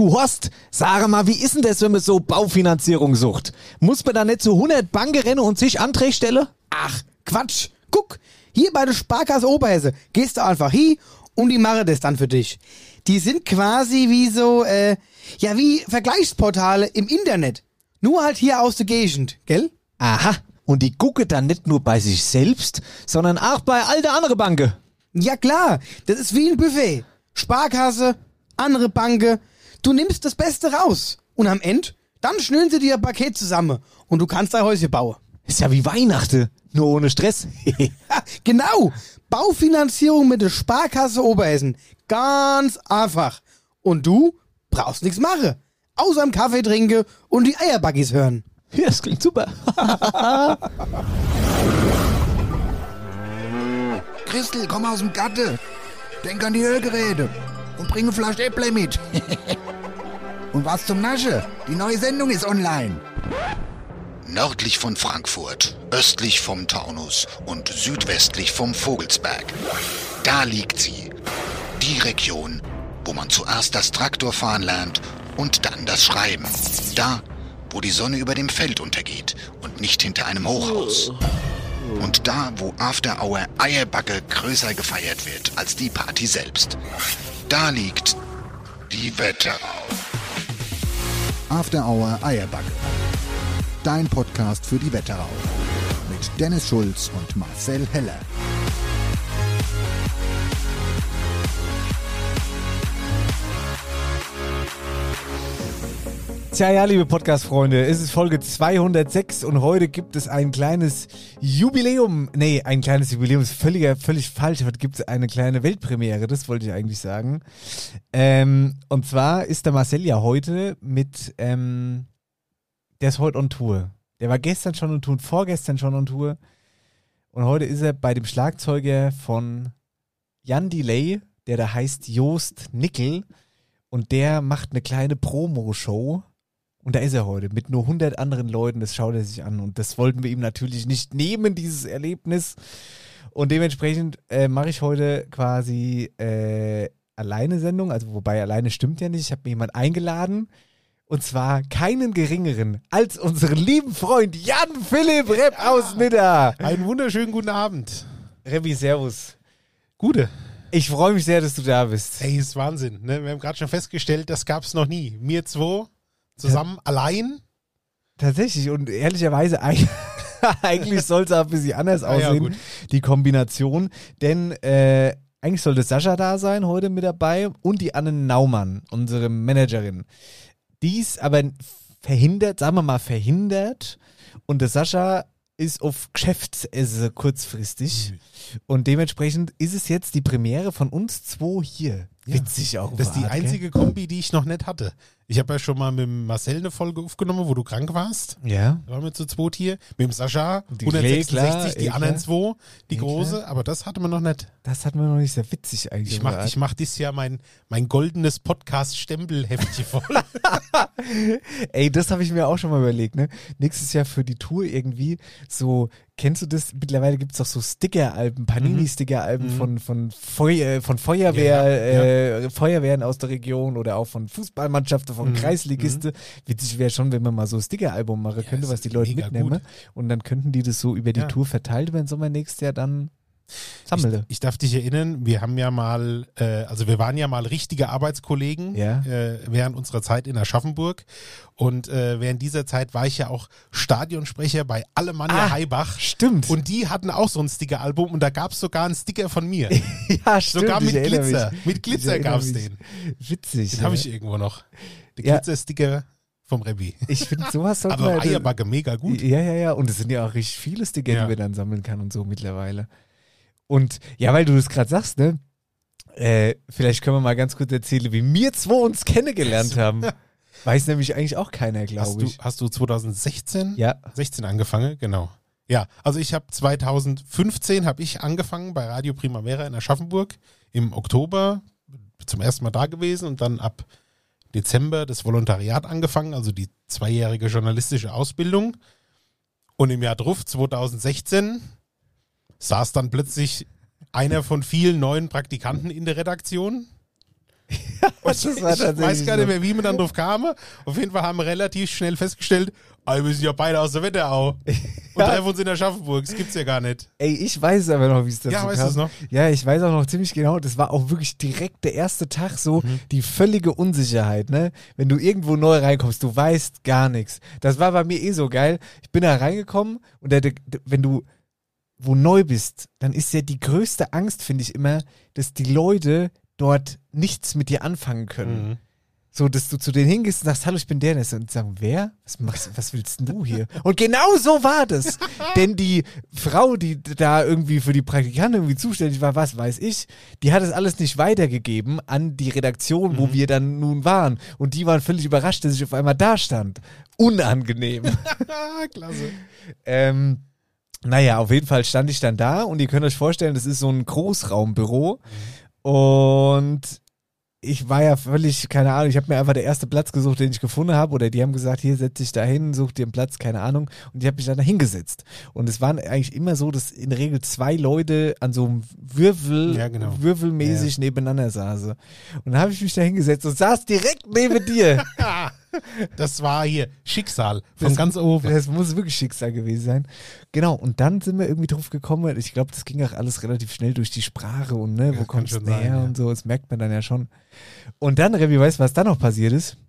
Du Horst, sag mal, wie ist denn das, wenn man so Baufinanzierung sucht? Muss man da nicht zu 100 Banken rennen und sich Anträge stellen? Ach, Quatsch. Guck, hier bei der Sparkasse Oberhesse gehst du einfach hin und die machen das dann für dich. Die sind quasi wie so, wie Vergleichsportale im Internet. Nur halt hier aus der Gegend, gell? Aha, und die gucken dann nicht nur bei sich selbst, sondern auch bei all der anderen Banken. Ja klar, das ist wie ein Buffet. Sparkasse, andere Banken. Du nimmst das Beste raus. Und am Ende, dann schnüren sie dir ein Paket zusammen und du kannst dein Häuschen bauen. Ist ja wie Weihnachten, nur ohne Stress. Ja, genau. Baufinanzierung mit der Sparkasse Oberhessen. Ganz einfach. Und du brauchst nichts machen. Außer einen Kaffee trinken und die Eierbuggies hören. Ja, das klingt super. Christel, komm aus dem Gatte. Denk an die Hörgeräte. Und bring eine Flasche Äpple mit. Und was zum Nasche? Die neue Sendung ist online. Nördlich von Frankfurt, östlich vom Taunus und südwestlich vom Vogelsberg. Da liegt sie. Die Region, wo man zuerst das Traktorfahren lernt und dann das Schreiben. Da, wo die Sonne über dem Feld untergeht und nicht hinter einem Hochhaus. Und da, wo After Hour Eierbacke größer gefeiert wird als die Party selbst. Da liegt die Wetterau. After Hour Eierbacke. Dein Podcast für die Wetterau. Mit Dennis Schulz und Marcel Heller. Tja, ja, liebe Podcast-Freunde, es ist Folge 206 und heute gibt es ein kleines Jubiläum. Nee, ein kleines Jubiläum ist völlig falsch. Heute gibt es eine kleine Weltpremiere, das wollte ich eigentlich sagen. Und zwar ist der Marcel ja heute mit, der ist heute on Tour. Der war gestern schon on Tour und vorgestern schon on Tour. Und heute ist er bei dem Schlagzeuger von Jan Delay, der da heißt Joost Nickel. Und der macht eine kleine Promo-Show. Und da ist er heute mit nur 100 anderen Leuten, das schaut er sich an und das wollten wir ihm natürlich nicht nehmen, dieses Erlebnis. Und dementsprechend mache ich heute quasi alleine Sendung, also wobei alleine stimmt ja nicht, ich habe mir jemanden eingeladen und zwar keinen geringeren als unseren lieben Freund Jan-Philipp Repp aus Nidda. Einen wunderschönen guten Abend. Reppi, servus. Gute. Ich freue mich sehr, dass du da bist. Ey, ist Wahnsinn. Ne? Wir haben gerade schon festgestellt, das gab es noch nie. Wir zwei zusammen, allein. Tatsächlich und ehrlicherweise eigentlich soll es auch ein bisschen anders aussehen, gut. Die Kombination, denn eigentlich sollte Sascha da sein, heute mit dabei und die Anne Naumann, unsere Managerin. Die ist aber verhindert und der Sascha ist auf Geschäftsesse kurzfristig und dementsprechend ist es jetzt die Premiere von uns zwei hier. Ja. Witzig auch. Das ist die einzige Kombi, die ich noch nicht hatte. Ich habe ja schon mal mit Marcel eine Folge aufgenommen, wo du krank warst. Ja. Da waren wir zu zweit hier. Mit dem Sascha, Die 166, klar, die anderen zwei, die klar. große. Aber das hatten wir noch nicht. Das hatten wir noch nicht sehr witzig eigentlich. Ich mach dieses Jahr mein goldenes Podcast-Stempelheftchen voll. Ey, das habe ich mir auch schon mal überlegt, ne? Nächstes Jahr für die Tour irgendwie so, kennst du das? Mittlerweile gibt es doch so Sticker-Alben, Panini-Sticker-Alben von Feuerwehren aus der Region oder auch von Fußballmannschaften, von Kreisligisten. Witzig wäre schon, wenn man mal so ein Sticker-Album machen könnte, was die Leute mitnehmen. gut. Und dann könnten die das so über die Tour verteilt über den Sommer nächstes Jahr dann sammeln. Ich darf dich erinnern, wir haben ja mal, wir waren ja mal richtige Arbeitskollegen während unserer Zeit in Aschaffenburg und während dieser Zeit war ich ja auch Stadionsprecher bei Alemannia Haibach. Stimmt. Und die hatten auch so ein Sticker-Album und da gab es sogar einen Sticker von mir. Ja, stimmt. Sogar mit ich erinnere Glitzer. mich. Mit Glitzer Ich gab es erinnere den. mich. Witzig. Den habe ich irgendwo noch. Der Ja. Glitzer-Sticker vom Rebbi. Ich finde, sowas sollte Aber man... Eierbacke mega gut. Ja. Und es sind ja auch richtig viele Sticker, Ja. die man dann sammeln kann und so mittlerweile. Und ja, weil du das gerade sagst, ne? Vielleicht können wir mal ganz kurz erzählen, wie wir zwei uns kennengelernt haben. Weiß nämlich eigentlich auch keiner, glaube ich. Hast du 2016? Ja. 16 angefangen, genau. Ja, also ich habe 2015 habe ich angefangen bei Radio Primavera in Aschaffenburg im Oktober zum ersten Mal da gewesen und dann ab Dezember das Volontariat angefangen, also die 2-jährige journalistische Ausbildung. Und im Jahr drauf, 2016, saß dann plötzlich einer von vielen neuen Praktikanten in der Redaktion. Das war Ich weiß tatsächlich gar nicht so. mehr, wie wir dann drauf kamen. Auf jeden Fall haben wir relativ schnell festgestellt, wir sind ja beide aus der Wetterau und treffen uns in Aschaffenburg. Das gibt's ja gar nicht. Ey, ich weiß es aber noch, wie es dazu Ja, kam. weißt du es noch? Ja, ich weiß auch noch ziemlich genau. Das war auch wirklich direkt der erste Tag so, die völlige Unsicherheit, ne? Wenn du irgendwo neu reinkommst, du weißt gar nichts. Das war bei mir eh so geil. Ich bin da reingekommen und wenn du wo neu bist, dann ist ja die größte Angst, finde ich immer, dass die Leute dort nichts mit dir anfangen können. Mhm. So, dass du zu denen hingehst und sagst, hallo, ich bin der und die sagen, wer? Was willst denn du hier? Und genau so war das. Denn die Frau, die da irgendwie für die Praktikanten irgendwie zuständig war, was weiß ich, die hat es alles nicht weitergegeben an die Redaktion, wo wir dann nun waren. Und die waren völlig überrascht, dass ich auf einmal da stand. Unangenehm. Klasse. Naja, auf jeden Fall stand ich dann da und ihr könnt euch vorstellen, das ist so ein Großraumbüro und ich war ja völlig, keine Ahnung, ich habe mir einfach den ersten Platz gesucht, den ich gefunden habe oder die haben gesagt, hier setz dich da hin, such dir einen Platz, keine Ahnung und ich habe mich dann da hingesetzt und es waren eigentlich immer so, dass in der Regel 2 Leute an so einem würfelmäßig nebeneinander saßen und dann habe ich mich da hingesetzt und saß direkt neben dir. Das war hier Schicksal von ganz oben. Das muss wirklich Schicksal gewesen sein. Genau, und dann sind wir irgendwie drauf gekommen, ich glaube, das ging auch alles relativ schnell durch die Sprache und ne, wo kann kommst du schon sein, her ja. und so, das merkt man dann ja schon. Und dann, Revi, weißt du, was dann noch passiert ist?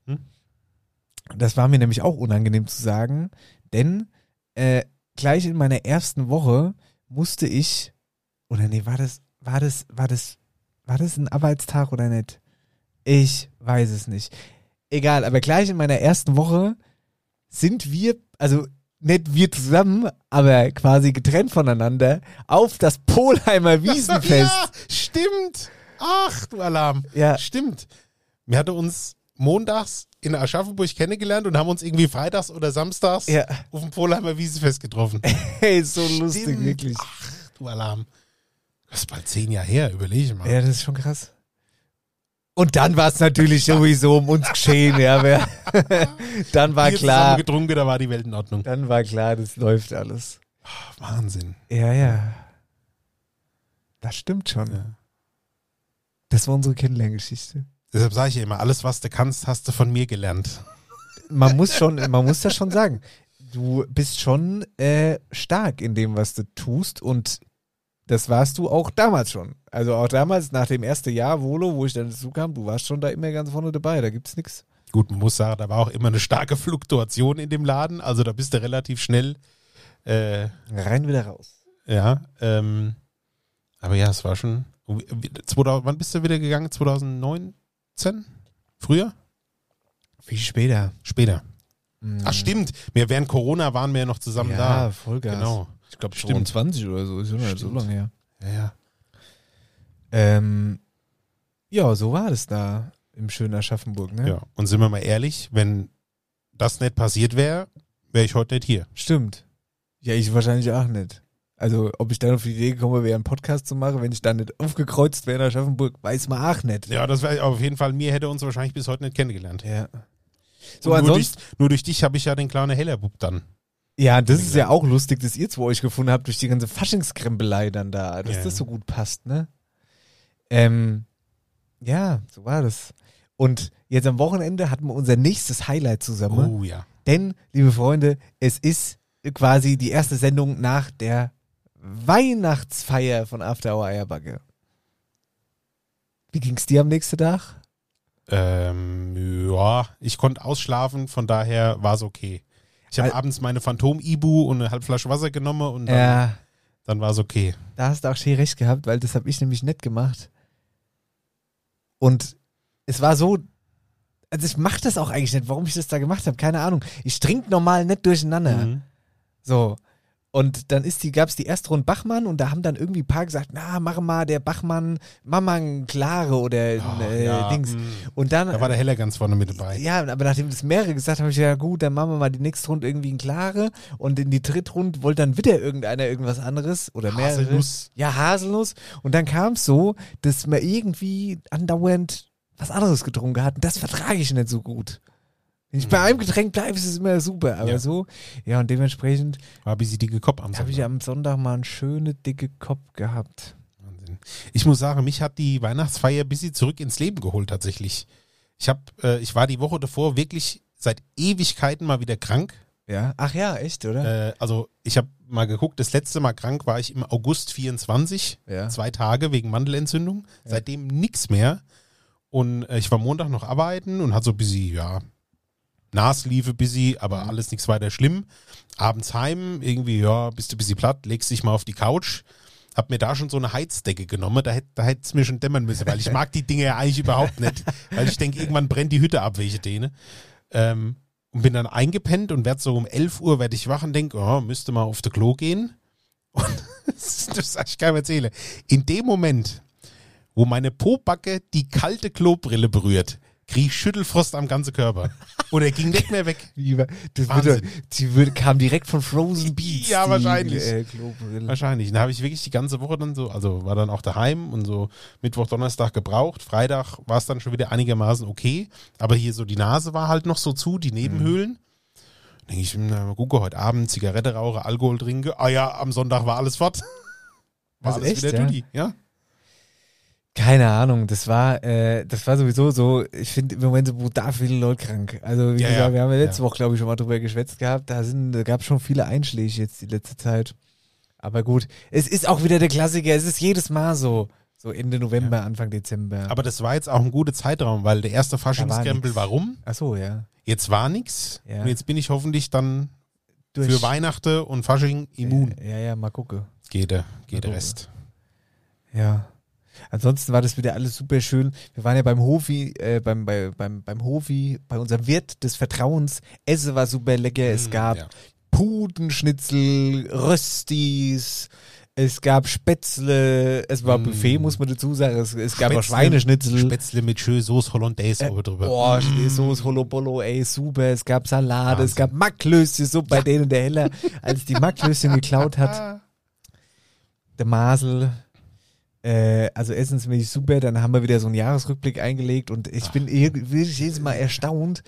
Das war mir nämlich auch unangenehm zu sagen, denn gleich in meiner ersten Woche musste ich, oder nee, war das ein Arbeitstag oder nicht? Ich weiß es nicht. Egal, aber gleich in meiner ersten Woche sind wir, also nicht wir zusammen, aber quasi getrennt voneinander, auf das Polheimer Wiesenfest. Ja, stimmt. Ach, du Alarm. Ja. Stimmt. Wir hatten uns montags in Aschaffenburg kennengelernt und haben uns irgendwie freitags oder samstags Ja. auf dem Polheimer Wiesenfest getroffen. Hey, so lustig, Stimmt. wirklich. Ach, du Alarm. Das ist bald 10 Jahre her, überlege mal. Ja, das ist schon krass. Und dann war es natürlich sowieso um uns geschehen, ja. Dann war Wir klar, zusammen getrunken, da war die Welt in Ordnung. das läuft alles. Wahnsinn. Ja. Das stimmt schon. Ja. Das war unsere Kennenlerngeschichte. Deshalb sage ich ja immer, alles, was du kannst, hast du von mir gelernt. Man muss das schon sagen. Du bist schon stark in dem, was du tust und das warst du auch damals schon. Also auch damals, nach dem ersten Jahr Volo, wo ich dann dazu kam, du warst schon da immer ganz vorne dabei, da gibt's nichts. Gut, man muss sagen, da war auch immer eine starke Fluktuation in dem Laden, also da bist du relativ schnell, Rein wieder raus. ja, aber ja, es war schon, wann bist du wieder gegangen? 2019? Früher? Viel später. Später. Ach stimmt, während Corona waren wir ja noch zusammen da. Ja, Vollgas. Genau. Ich glaube Stimmt. 22 oder so, ist ja nicht so Stimmt. lange her. Ja. Ja, so war das da im schönen Aschaffenburg, ne? Ja. Und sind wir mal ehrlich, wenn das nicht passiert wäre, wäre ich heute nicht hier. Stimmt. Ja, ich wahrscheinlich auch nicht. Also, ob ich dann auf die Idee gekommen wäre, einen Podcast zu machen, wenn ich dann nicht aufgekreuzt wäre in Aschaffenburg, weiß man auch nicht. Ja, das wäre auf jeden Fall, mir hätte uns wahrscheinlich bis heute nicht kennengelernt. Ja. So, Und ansonsten. nur durch dich habe ich ja den kleinen Hellerbub dann. Ja, das ist ja auch lustig, dass ihr 2 euch gefunden habt durch die ganze Faschingskrempelei dann da, dass Ja. das so gut passt, ne? Ja, so war das. Und jetzt am Wochenende hatten wir unser nächstes Highlight zusammen. Oh ja. Denn, liebe Freunde, es ist quasi die erste Sendung nach der Weihnachtsfeier von After Hour Eierbacke. Wie ging's dir am nächsten Tag? Ja, ich konnte ausschlafen, von daher war es okay. Ich habe Weil- abends meine Phantom-Ibu und eine halbe Flasche Wasser genommen und dann, Ja, dann war es okay. da hast du auch schön recht gehabt, weil das habe ich nämlich nicht gemacht. Und es war so, also ich mache das auch eigentlich nicht, warum ich das da gemacht habe, keine Ahnung. Ich trinke normal nicht durcheinander. Mhm. So. Und dann gab es die erste Runde Bachmann und da haben dann irgendwie ein paar gesagt, na, mach mal der Bachmann, mach mal ein Klare oder ein ja, Dings. Und dann, Da war der Heller ganz vorne mit dabei. ja, aber nachdem das mehrere gesagt haben, habe ich ja gut, dann machen wir mal die nächste Runde irgendwie ein Klare und in die dritte Runde wollte dann wieder irgendeiner irgendwas anderes oder mehrere. Haselnuss. Ja, Haselnuss. Und dann kam es so, dass man irgendwie andauernd was anderes getrunken hat und das vertrage ich nicht so gut. Wenn ich bei einem Getränk bleibe, ist es immer super, aber Ja. so, ja, und dementsprechend War ein bisschen dicke Kopf am habe ich Sonntag. am Sonntag mal einen schönen dicke Kopf gehabt. Wahnsinn. Ich muss sagen, mich hat die Weihnachtsfeier ein bisschen zurück ins Leben geholt tatsächlich. Ich war die Woche davor wirklich seit Ewigkeiten mal wieder krank. Ja. Ach ja, echt, oder? Also ich habe mal geguckt, das letzte Mal krank war ich im August 24, Ja. 2 Tage wegen Mandelentzündung. Ja. Seitdem nichts mehr. Und ich war Montag noch arbeiten und hatte so ein bisschen, ja, Nasliefe busy, aber alles nichts weiter schlimm. Abends heim, irgendwie, ja, bist du ein bisschen platt, legst dich mal auf die Couch. Hab mir da schon so eine Heizdecke genommen, da hätte es mir schon dämmern müssen, weil ich mag die Dinge ja eigentlich überhaupt nicht. Weil ich denke, irgendwann brennt die Hütte ab, welche Däne. Und bin dann eingepennt und werd so um 11 Uhr werd ich wach und denke, oh, müsste mal auf das Klo gehen. Und das ich kann mir erzählen. In dem Moment, wo meine Pobacke die kalte Klobrille berührt, krieg ich Schüttelfrost am ganzen Körper. Und er ging nicht mehr weg. Kam direkt von Frozen Beats. Ja, wahrscheinlich. Klobrille. Wahrscheinlich. Dann habe ich wirklich die ganze Woche dann so, also war dann auch daheim und so Mittwoch, Donnerstag gebraucht. Freitag war es dann schon wieder einigermaßen okay. Aber hier so die Nase war halt noch so zu, die Nebenhöhlen. Denke ich, na, gucke, heute Abend Zigarette rauche, Alkohol trinke. Ah ja, am Sonntag war alles fort. War Also alles echt, wieder ja? tutti, ja? Keine Ahnung, das war sowieso so, ich finde im Moment so brutal viele Leute krank. Also wie Ja, gesagt, ja. wir haben ja letzte Woche, glaube ich, schon mal drüber geschwätzt gehabt, da gab es schon viele Einschläge jetzt die letzte Zeit. Aber gut, es ist auch wieder der Klassiker, es ist jedes Mal so Ende November, Anfang Dezember. Aber das war jetzt auch ein guter Zeitraum, weil der erste Faschingskrempel nix. war rum. Ach so, ja. Jetzt war nix. Ja. Und jetzt bin ich hoffentlich dann Durch. für Weihnachten und Fasching immun. Ja, mal gucken. Geht der gucken. Rest. Ja. Ansonsten war das wieder alles super schön. Wir waren ja beim Hofi, beim Hofi, bei unserem Wirt des Vertrauens. Essen war super lecker. Es gab ja. Putenschnitzel, Röstis, es gab Spätzle, es war Buffet, muss man dazu sagen. Es gab auch Schweineschnitzel. Spätzle mit schön Sauce Hollandaise oben drüber. Boah, Soße Holobolo, ey, super. Es gab Salate, Wahnsinn. es gab Macklöschen, so bei denen der Heller, als die Macklöschen geklaut hat. Der Masel. Also essensmäßig super, dann haben wir wieder so einen Jahresrückblick eingelegt und ich bin wirklich jedes Mal erstaunt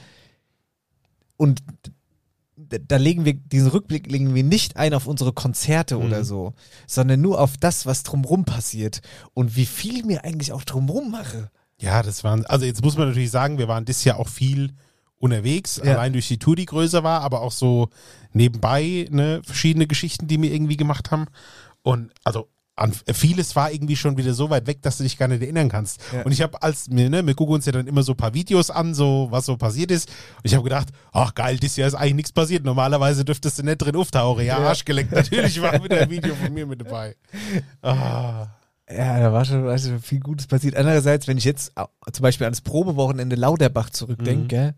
und da diesen Rückblick legen wir nicht ein auf unsere Konzerte oder so, sondern nur auf das, was drumrum passiert und wie viel mir eigentlich auch drumrum mache. Ja, das waren, also jetzt muss man natürlich sagen, wir waren dieses Jahr auch viel unterwegs, Ja. allein durch die Tour, die größer war, aber auch so nebenbei, ne, verschiedene Geschichten, die wir irgendwie gemacht haben und also vieles war irgendwie schon wieder so weit weg, dass du dich gar nicht erinnern kannst. Ja. Und ich habe wir gucken uns ja dann immer so ein paar Videos an, so was so passiert ist. Und ich habe gedacht, ach geil, dieses Jahr ist eigentlich nichts passiert. Normalerweise dürftest du nicht drin auftauchen. Ja, Arschgeleckt, natürlich war wieder ein Video von mir mit dabei. Ah. Ja, da war schon viel Gutes passiert. Andererseits, wenn ich jetzt zum Beispiel ans Probewochenende Lauterbach zurückdenke,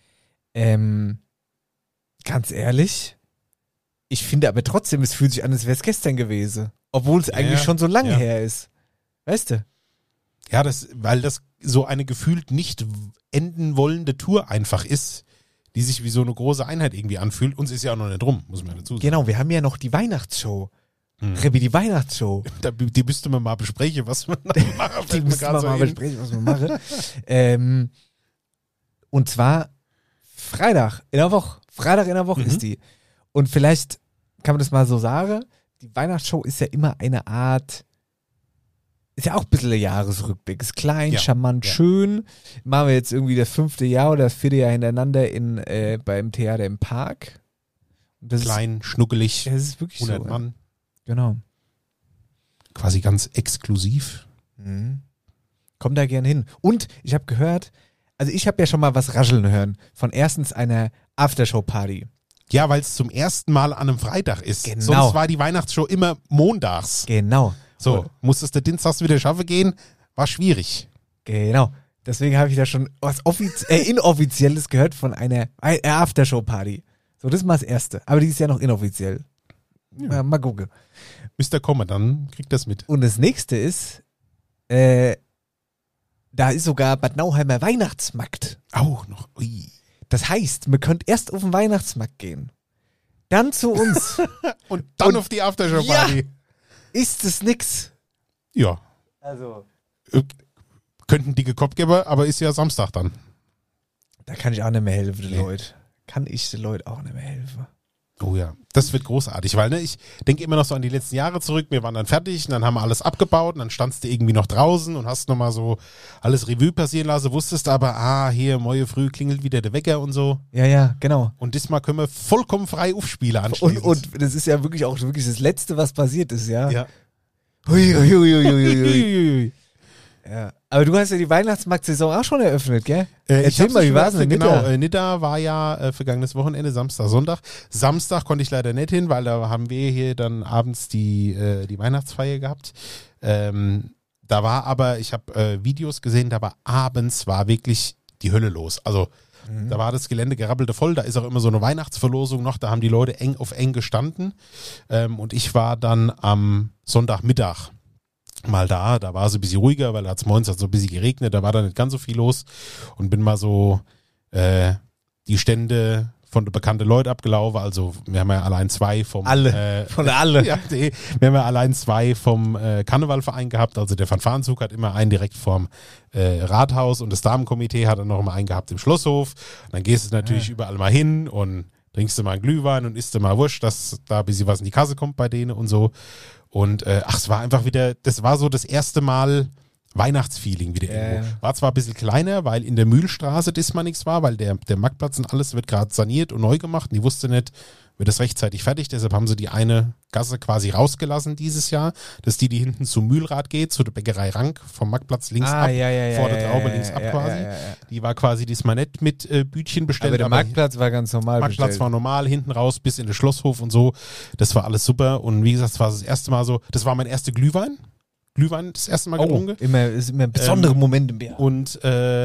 ganz ehrlich, ich finde aber trotzdem, es fühlt sich an, als wäre es gestern gewesen. Obwohl es eigentlich schon so lange her ist. Weißt du? Ja, weil das so eine gefühlt nicht enden wollende Tour einfach ist, die sich wie so eine große Einheit irgendwie anfühlt. Uns ist ja auch noch nicht rum, muss man dazu sagen. Genau, wir haben ja noch die Weihnachtsshow. Rebi, die Weihnachtsshow. Die müsste man mal besprechen, was man da machen. Die müssen wir mal besprechen, was wir machen. Und zwar Freitag in der Woche. Freitag in der Woche ist die. Und vielleicht kann man das mal so sagen, die Weihnachtsshow ist ja immer eine Art, ist ja auch ein bisschen ein Jahresrückblick. Ist klein, Ja. charmant, Ja. schön. Machen wir jetzt irgendwie das 5. Jahr oder das 4. Jahr hintereinander beim Theater im Park. Und das Klein, schnuckelig, das ist wirklich 100 so. Mann. Genau. Quasi ganz exklusiv. Komm da gern hin. Und ich habe gehört, also ich habe ja schon mal was rascheln hören von erstens einer Aftershow-Party. Ja, weil es zum ersten Mal an einem Freitag ist. Genau. Sonst war die Weihnachtsshow immer montags. Genau. So, musstest du dienstags wieder schaffen gehen, war schwierig. Genau. Deswegen habe ich da schon was Inoffizielles gehört von einer Aftershow-Party. So, das ist mal das Erste. Aber die ist ja noch inoffiziell. Ja, mal gucken. Müsst ihr kommen, dann kriegt das mit. Und das Nächste ist, da ist sogar Bad Nauheimer Weihnachtsmarkt. Auch noch. Ui. Das heißt, man könnte erst auf den Weihnachtsmarkt gehen. Dann zu uns. Und dann Und- auf die Aftershow-Party. Ist es nix? Ja. Also. Könnten dicke Kopf geben, aber ist ja Samstag dann. Da kann ich auch nicht mehr helfen, den Nee. Leuten. Kann ich den Leuten auch nicht mehr helfen. Oh ja, das wird großartig, weil ich denke immer noch so an die letzten Jahre zurück. Wir waren dann fertig und dann haben wir alles abgebaut und dann standst du irgendwie noch draußen und hast nochmal so alles Revue passieren lassen, wusstest aber, hier, morgen früh klingelt wieder der Wecker und so. Ja, genau. Und diesmal können wir vollkommen frei aufspielen anschließend. Und das ist ja wirklich auch wirklich das Letzte, was passiert ist, ja. Ja. Hui. Ja. Aber du hast ja die Weihnachtsmarktsaison auch schon eröffnet, gell? Erzähl mal, wie war es denn in Nidda? Genau, Nidda war ja vergangenes Wochenende, Samstag, Sonntag. Samstag konnte ich leider nicht hin, weil da haben wir hier dann abends die Weihnachtsfeier gehabt. Da war aber, ich habe Videos gesehen, da war abends wirklich die Hölle los. Also da war das Gelände gerabbelte voll, da ist auch immer so eine Weihnachtsverlosung noch, da haben die Leute eng auf eng gestanden. Und ich war dann am Sonntagmittag mal da war es ein bisschen ruhiger, weil da hat es morgens so ein bisschen geregnet, da war da nicht ganz so viel los und bin mal so die Stände von den bekannten Leuten abgelaufen, also wir haben ja allein zwei vom alle. Ja, wir haben ja allein zwei vom Karnevalverein gehabt, also der Fanfarenzug hat immer einen direkt vorm Rathaus und das Damenkomitee hat dann noch mal einen gehabt im Schlosshof. Und dann gehst du natürlich überall mal hin und trinkst du mal einen Glühwein und isst du mal Wurst, dass da ein bisschen was in die Kasse kommt bei denen und so. Und es war einfach wieder, das war so das erste Mal Weihnachtsfeeling wieder irgendwo. War zwar ein bisschen kleiner, weil in der Mühlstraße diesmal nichts war, weil der Marktplatz und alles wird gerade saniert und neu gemacht und die wusste nicht, wird das rechtzeitig fertig, deshalb haben sie die eine Gasse quasi rausgelassen dieses Jahr, dass die hinten zum Mühlrad geht, zu der Bäckerei Rank, vom Marktplatz links ab, vor der Traube links ab quasi. Die war quasi diesmal nicht mit Bütchen bestellt. Aber der Marktplatz war ganz normal Marktplatz bestellt. war normal, hinten raus bis in den Schlosshof und so. Das war alles super und wie gesagt, das war das erste Mal so, das war mein erster Glühwein das erste Mal getrunken. Ist immer ein besonderer Moment im Jahr. Und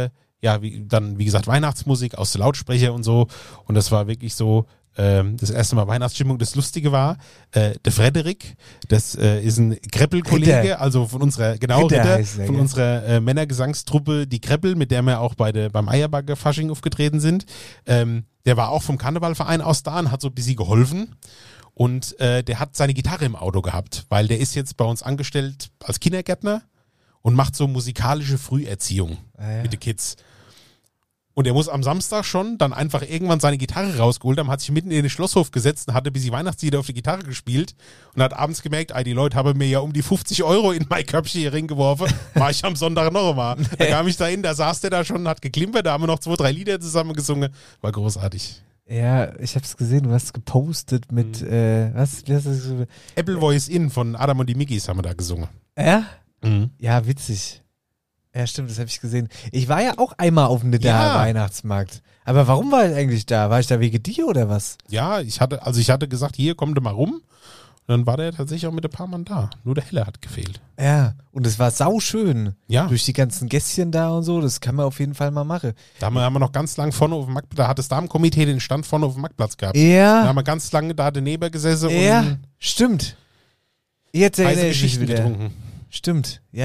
wie gesagt, Weihnachtsmusik aus der Lautsprecher und so. Und das war wirklich so das erste Mal Weihnachtsstimmung. Das Lustige war, der Frederik, das ist ein Kreppel-Kollege, also von unserer, Ritter, von unserer Männergesangstruppe, die Kreppel, mit der wir auch beim Eierbagger-Fasching aufgetreten sind. Der war auch vom Karnevalverein aus da und hat so ein bisschen geholfen. Und der hat seine Gitarre im Auto gehabt, weil der ist jetzt bei uns angestellt als Kindergärtner und macht so musikalische Früherziehung mit den Kids. Und er muss am Samstag schon dann einfach irgendwann seine Gitarre rausgeholt haben, hat sich mitten in den Schlosshof gesetzt und hatte ein bisschen Weihnachtslieder auf die Gitarre gespielt und hat abends gemerkt, die Leute haben mir ja um die 50 € in mein Köpfchen hier reingeworfen, war ich am Sonntag noch mal. Da kam ich da hin, da saß der da schon, hat geklimpert, da haben wir noch 2, 3 Lieder zusammen gesungen, war großartig. Ja, ich hab's gesehen, du hast gepostet mit, was? Wie heißt das? Apple Voice In von Adam und die Miggis haben wir da gesungen. Ja? Mhm. Ja, witzig. Ja, stimmt, das habe ich gesehen. Ich war ja auch einmal auf dem Weihnachtsmarkt. Aber warum war ich eigentlich da? War ich da wegen dir oder was? Ja, ich hatte gesagt, hier, komm du mal rum. Und dann war der tatsächlich auch mit ein paar Mann da. Nur der Helle hat gefehlt. Ja, und es war sauschön. Ja. Durch die ganzen Gässchen da und so, das kann man auf jeden Fall mal machen. Da haben wir noch ganz lang vorne auf dem Marktplatz, da hat das Damenkomitee den Stand vorne auf dem Marktplatz gehabt. Ja. Da haben wir ganz lange da daneben gesessen ja, und stimmt. Jetzt heiße erinnere ich mich Geschichten wieder. getrunken. Stimmt. Ja.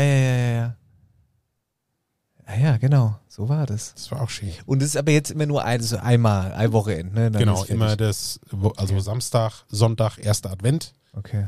Ja, genau. So war das. Das war auch schön. Und es ist aber jetzt immer nur ein Wochenende, ne? Dann Genau, ist immer fertig. Samstag, Sonntag, 1. Advent. Okay.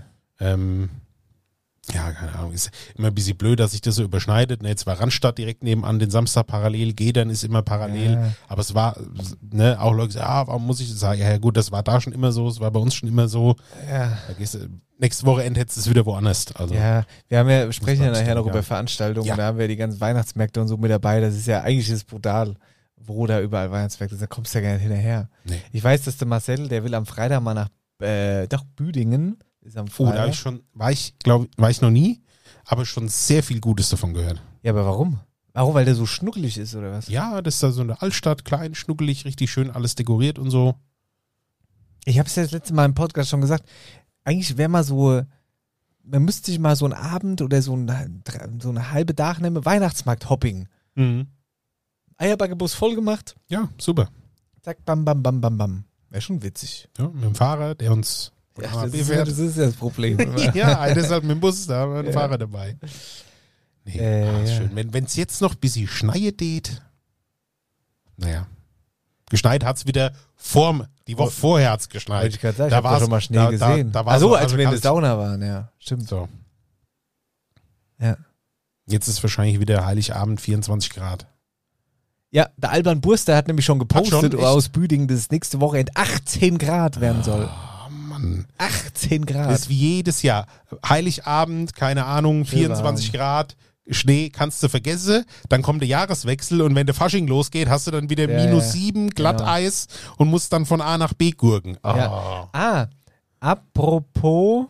Ja, keine Ahnung, ist immer ein bisschen blöd, dass sich das so überschneidet. Ne, jetzt war Randstadt direkt nebenan, den Samstag parallel, Gedern ist immer parallel. Ja. Aber es war, auch Leute sagen, warum muss ich das sagen? Ja gut, das war da schon immer so, es war bei uns schon immer so. Ja. Da gehst du, nächste Wochenende hättest du es wieder woanders. Also. Ja, wir sprechen ja nachher noch ja. über Veranstaltungen, Ja. da haben wir die ganzen Weihnachtsmärkte und so mit dabei. Das ist ja eigentlich ist brutal, wo da überall Weihnachtsmärkte sind. Da kommst du ja gar nicht hinterher. Nee. Ich weiß, dass der Marcel, der will am Freitag mal nach Büdingen. Ist am Oh, Freitag. da habe ich schon, war ich noch nie, aber schon sehr viel Gutes davon gehört. Ja, aber warum? Warum? Weil der so schnuckelig ist, oder was? Ja, das ist da so eine Altstadt, klein, schnuckelig, richtig schön alles dekoriert und so. Ich habe es ja das letzte Mal im Podcast schon gesagt, eigentlich wäre mal so, man müsste sich mal so einen Abend oder so eine halbe Tag nehmen, Weihnachtsmarkt-Hopping. Mhm. Eierbacke-Bus voll gemacht, Ja, super. zack, bam, bam, bam, bam, bam. Wäre schon witzig. Ja, mit dem Fahrer, der uns Ja, von A nach das B ist fährt. ja das Problem. Ja, deshalb mit dem Bus, da haben wir einen Ja. Fahrer dabei. Nee, ist ja. schön. Wenn es jetzt noch ein bisschen schneit geht, naja. Geschneit hat es wieder die Woche vorher hat es geschneit. Wollte ich gerade sagen, ich Da habe war's- schon mal Schnee da- gesehen. da war's Achso, noch als wir in der kalt. Sauna waren, ja. Stimmt. So. Ja. Jetzt ist wahrscheinlich wieder Heiligabend 24 Grad. Ja, der Alban Burster hat nämlich schon gepostet schon? Echt? aus Büdingen, dass es nächste Woche 18 Grad werden soll. Mann. 18 Grad. Das ist wie jedes Jahr. Heiligabend, keine Ahnung, 24 Grad, Schnee kannst du vergessen. Dann kommt der Jahreswechsel und wenn der Fasching losgeht, hast du dann wieder -7 Glatteis und musst dann von A nach B gurken. Oh. Ja. Apropos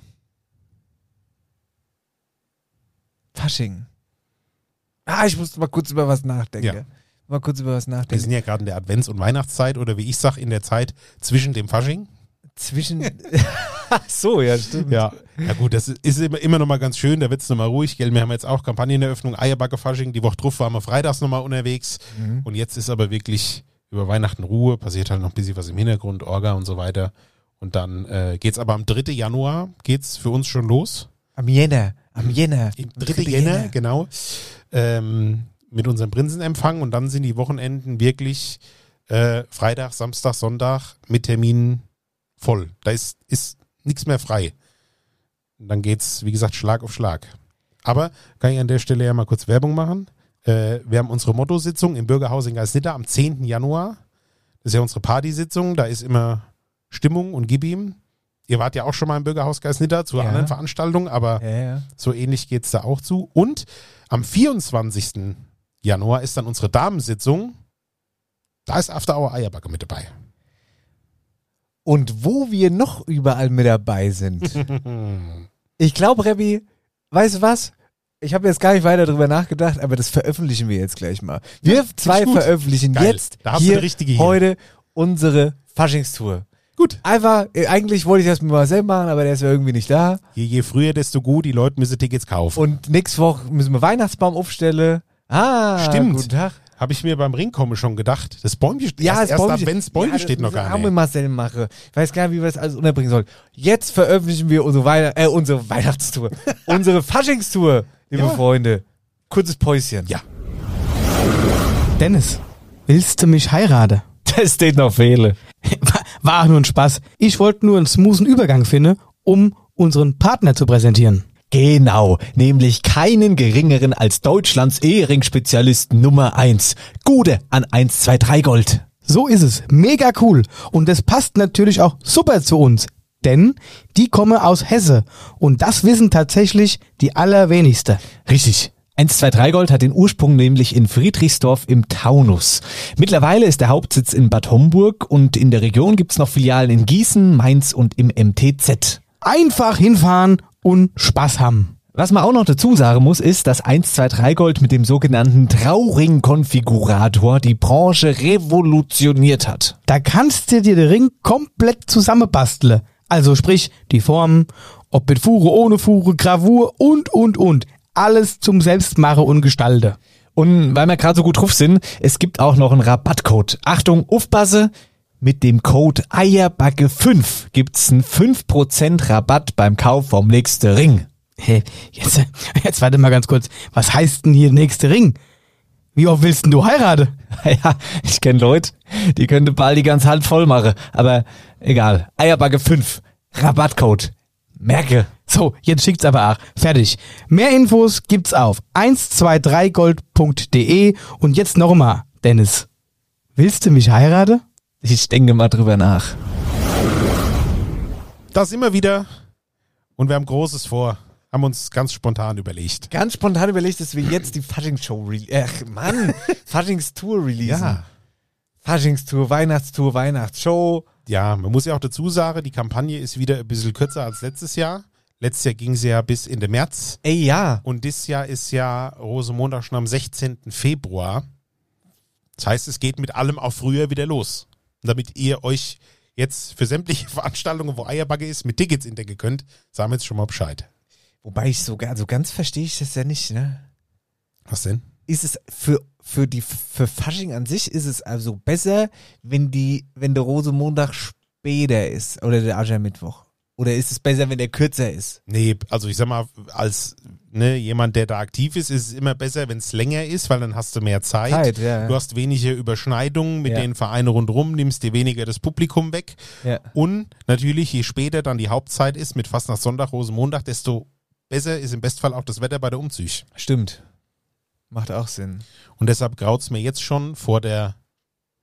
Fasching. Ich musste mal kurz über was nachdenken. Wir sind ja gerade in der Advents- und Weihnachtszeit oder wie ich sag, in der Zeit zwischen dem Fasching. Ach so, ja, stimmt. Ja gut, das ist immer noch mal ganz schön, da wird es nochmal ruhig, gell? Wir haben jetzt auch Kampagneneröffnung, Eierbacke-Fasching, die Woche drauf waren wir freitags nochmal unterwegs und jetzt ist aber wirklich über Weihnachten Ruhe, passiert halt noch ein bisschen was im Hintergrund, Orga und so weiter und dann geht's aber am 3. Januar geht's für uns schon los. Am Jänner. Im 3. Jänner, genau, mit unserem Prinzenempfang und dann sind die Wochenenden wirklich Freitag, Samstag, Sonntag mit Terminen voll. Da ist nichts mehr frei. Und dann geht's, wie gesagt, Schlag auf Schlag. Aber kann ich an der Stelle ja mal kurz Werbung machen. Wir haben unsere Mottositzung im Bürgerhaus in Geisnitter am 10. Januar. Das ist ja unsere Partysitzung. Da ist immer Stimmung und gib ihm. Ihr wart ja auch schon mal im Bürgerhaus Geisnitter zu anderen Veranstaltungen, aber so ähnlich geht's da auch zu. Und am 24. Januar ist dann unsere Damensitzung. Da ist After Hour Eierbacke mit dabei. Und wo wir noch überall mit dabei sind. Ich glaube, Rebbi, weißt du was? Ich habe jetzt gar nicht weiter drüber nachgedacht, aber das veröffentlichen wir jetzt gleich mal. Wir zwei veröffentlichen jetzt hier heute unsere Faschingstour. Gut. Einfach, eigentlich wollte ich das mit Marcel machen, aber der ist ja irgendwie nicht da. Je früher, desto gut. Die Leute müssen Tickets kaufen. Und nächste Woche müssen wir Weihnachtsbaum aufstellen. Stimmt. Guten Tag. Habe ich mir beim Ringkommen schon gedacht. Das Bäumchen steht das Bäumchen steht noch gar nicht. Mit Marcel mache. Ich weiß gar nicht, wie wir das alles unterbringen sollen. Jetzt veröffentlichen wir unsere Weihnachtstour. Unsere Faschingstour, liebe Freunde. Kurzes Päuschen. Ja. Dennis, willst du mich heiraten? Das steht noch Fehle. War auch nur ein Spaß. Ich wollte nur einen smoothen Übergang finden, um unseren Partner zu präsentieren. Genau, nämlich keinen geringeren als Deutschlands Ehering-Spezialisten Nummer 1. Gude an 123 Gold. So ist es. Mega cool. Und das passt natürlich auch super zu uns. Denn die kommen aus Hesse. Und das wissen tatsächlich die allerwenigsten. Richtig. 123 Gold hat den Ursprung nämlich in Friedrichsdorf im Taunus. Mittlerweile ist der Hauptsitz in Bad Homburg und in der Region gibt's noch Filialen in Gießen, Mainz und im MTZ. Einfach hinfahren und Spaß haben. Was man auch noch dazu sagen muss, ist, dass 123 Gold mit dem sogenannten Trauring-Konfigurator die Branche revolutioniert hat. Da kannst du dir den Ring komplett zusammenbasteln. Also sprich, die Formen, ob mit Fuhre, ohne Fuhre, Gravur und. Alles zum Selbstmachen und Gestalten. Und weil wir gerade so gut drauf sind, es gibt auch noch einen Rabattcode. Achtung, aufpasse! Mit dem Code Eierbacke5 gibt's einen 5% Rabatt beim Kauf vom nächsten Ring. Hey, jetzt warte mal ganz kurz. Was heißt denn hier nächste Ring? Wie oft willst denn du heiraten? Ja, ich kenne Leute, die könnte bald die ganze Hand voll machen. Aber egal. Eierbacke5. Rabattcode. Merke. So, jetzt schickt's aber auch. Fertig. Mehr Infos gibt's auf 123gold.de und jetzt nochmal, Dennis. Willst du mich heiraten? Ich denke mal drüber nach. Das immer wieder. Und wir haben Großes vor. Haben uns ganz spontan überlegt. Ganz spontan überlegt, dass wir jetzt die Faschingstour releasen. Ja. Faschingstour, Weihnachtstour, Weihnachtsshow. Ja, man muss ja auch dazu sagen, die Kampagne ist wieder ein bisschen kürzer als letztes Jahr. Letztes Jahr ging sie ja bis Ende März. Ey, ja. Und dieses Jahr ist ja Rosenmontag schon am 16. Februar. Das heißt, es geht mit allem auch früher wieder los. Und damit ihr euch jetzt für sämtliche Veranstaltungen, wo Eierbacke ist, mit Tickets entdecken könnt, sagen wir jetzt schon mal Bescheid. Wobei ich sogar, so ganz verstehe ich das ja nicht, ne? Was denn? Ist es für Fasching an sich ist es also besser, wenn der Rosenmontag später ist oder der Aschermittwoch? Oder ist es besser, wenn der kürzer ist? Nee, also ich sag mal, als jemand, der da aktiv ist es immer besser, wenn es länger ist, weil dann hast du mehr Zeit. Ja. Du hast weniger Überschneidungen mit den Vereinen rundherum, nimmst dir weniger das Publikum weg. Ja. Und natürlich, je später dann die Hauptzeit ist, mit Fastnacht Sonntag, Rosenmontag, desto besser ist im Bestfall auch das Wetter bei der Umzüge. Stimmt. Macht auch Sinn. Und deshalb graut's mir jetzt schon vor der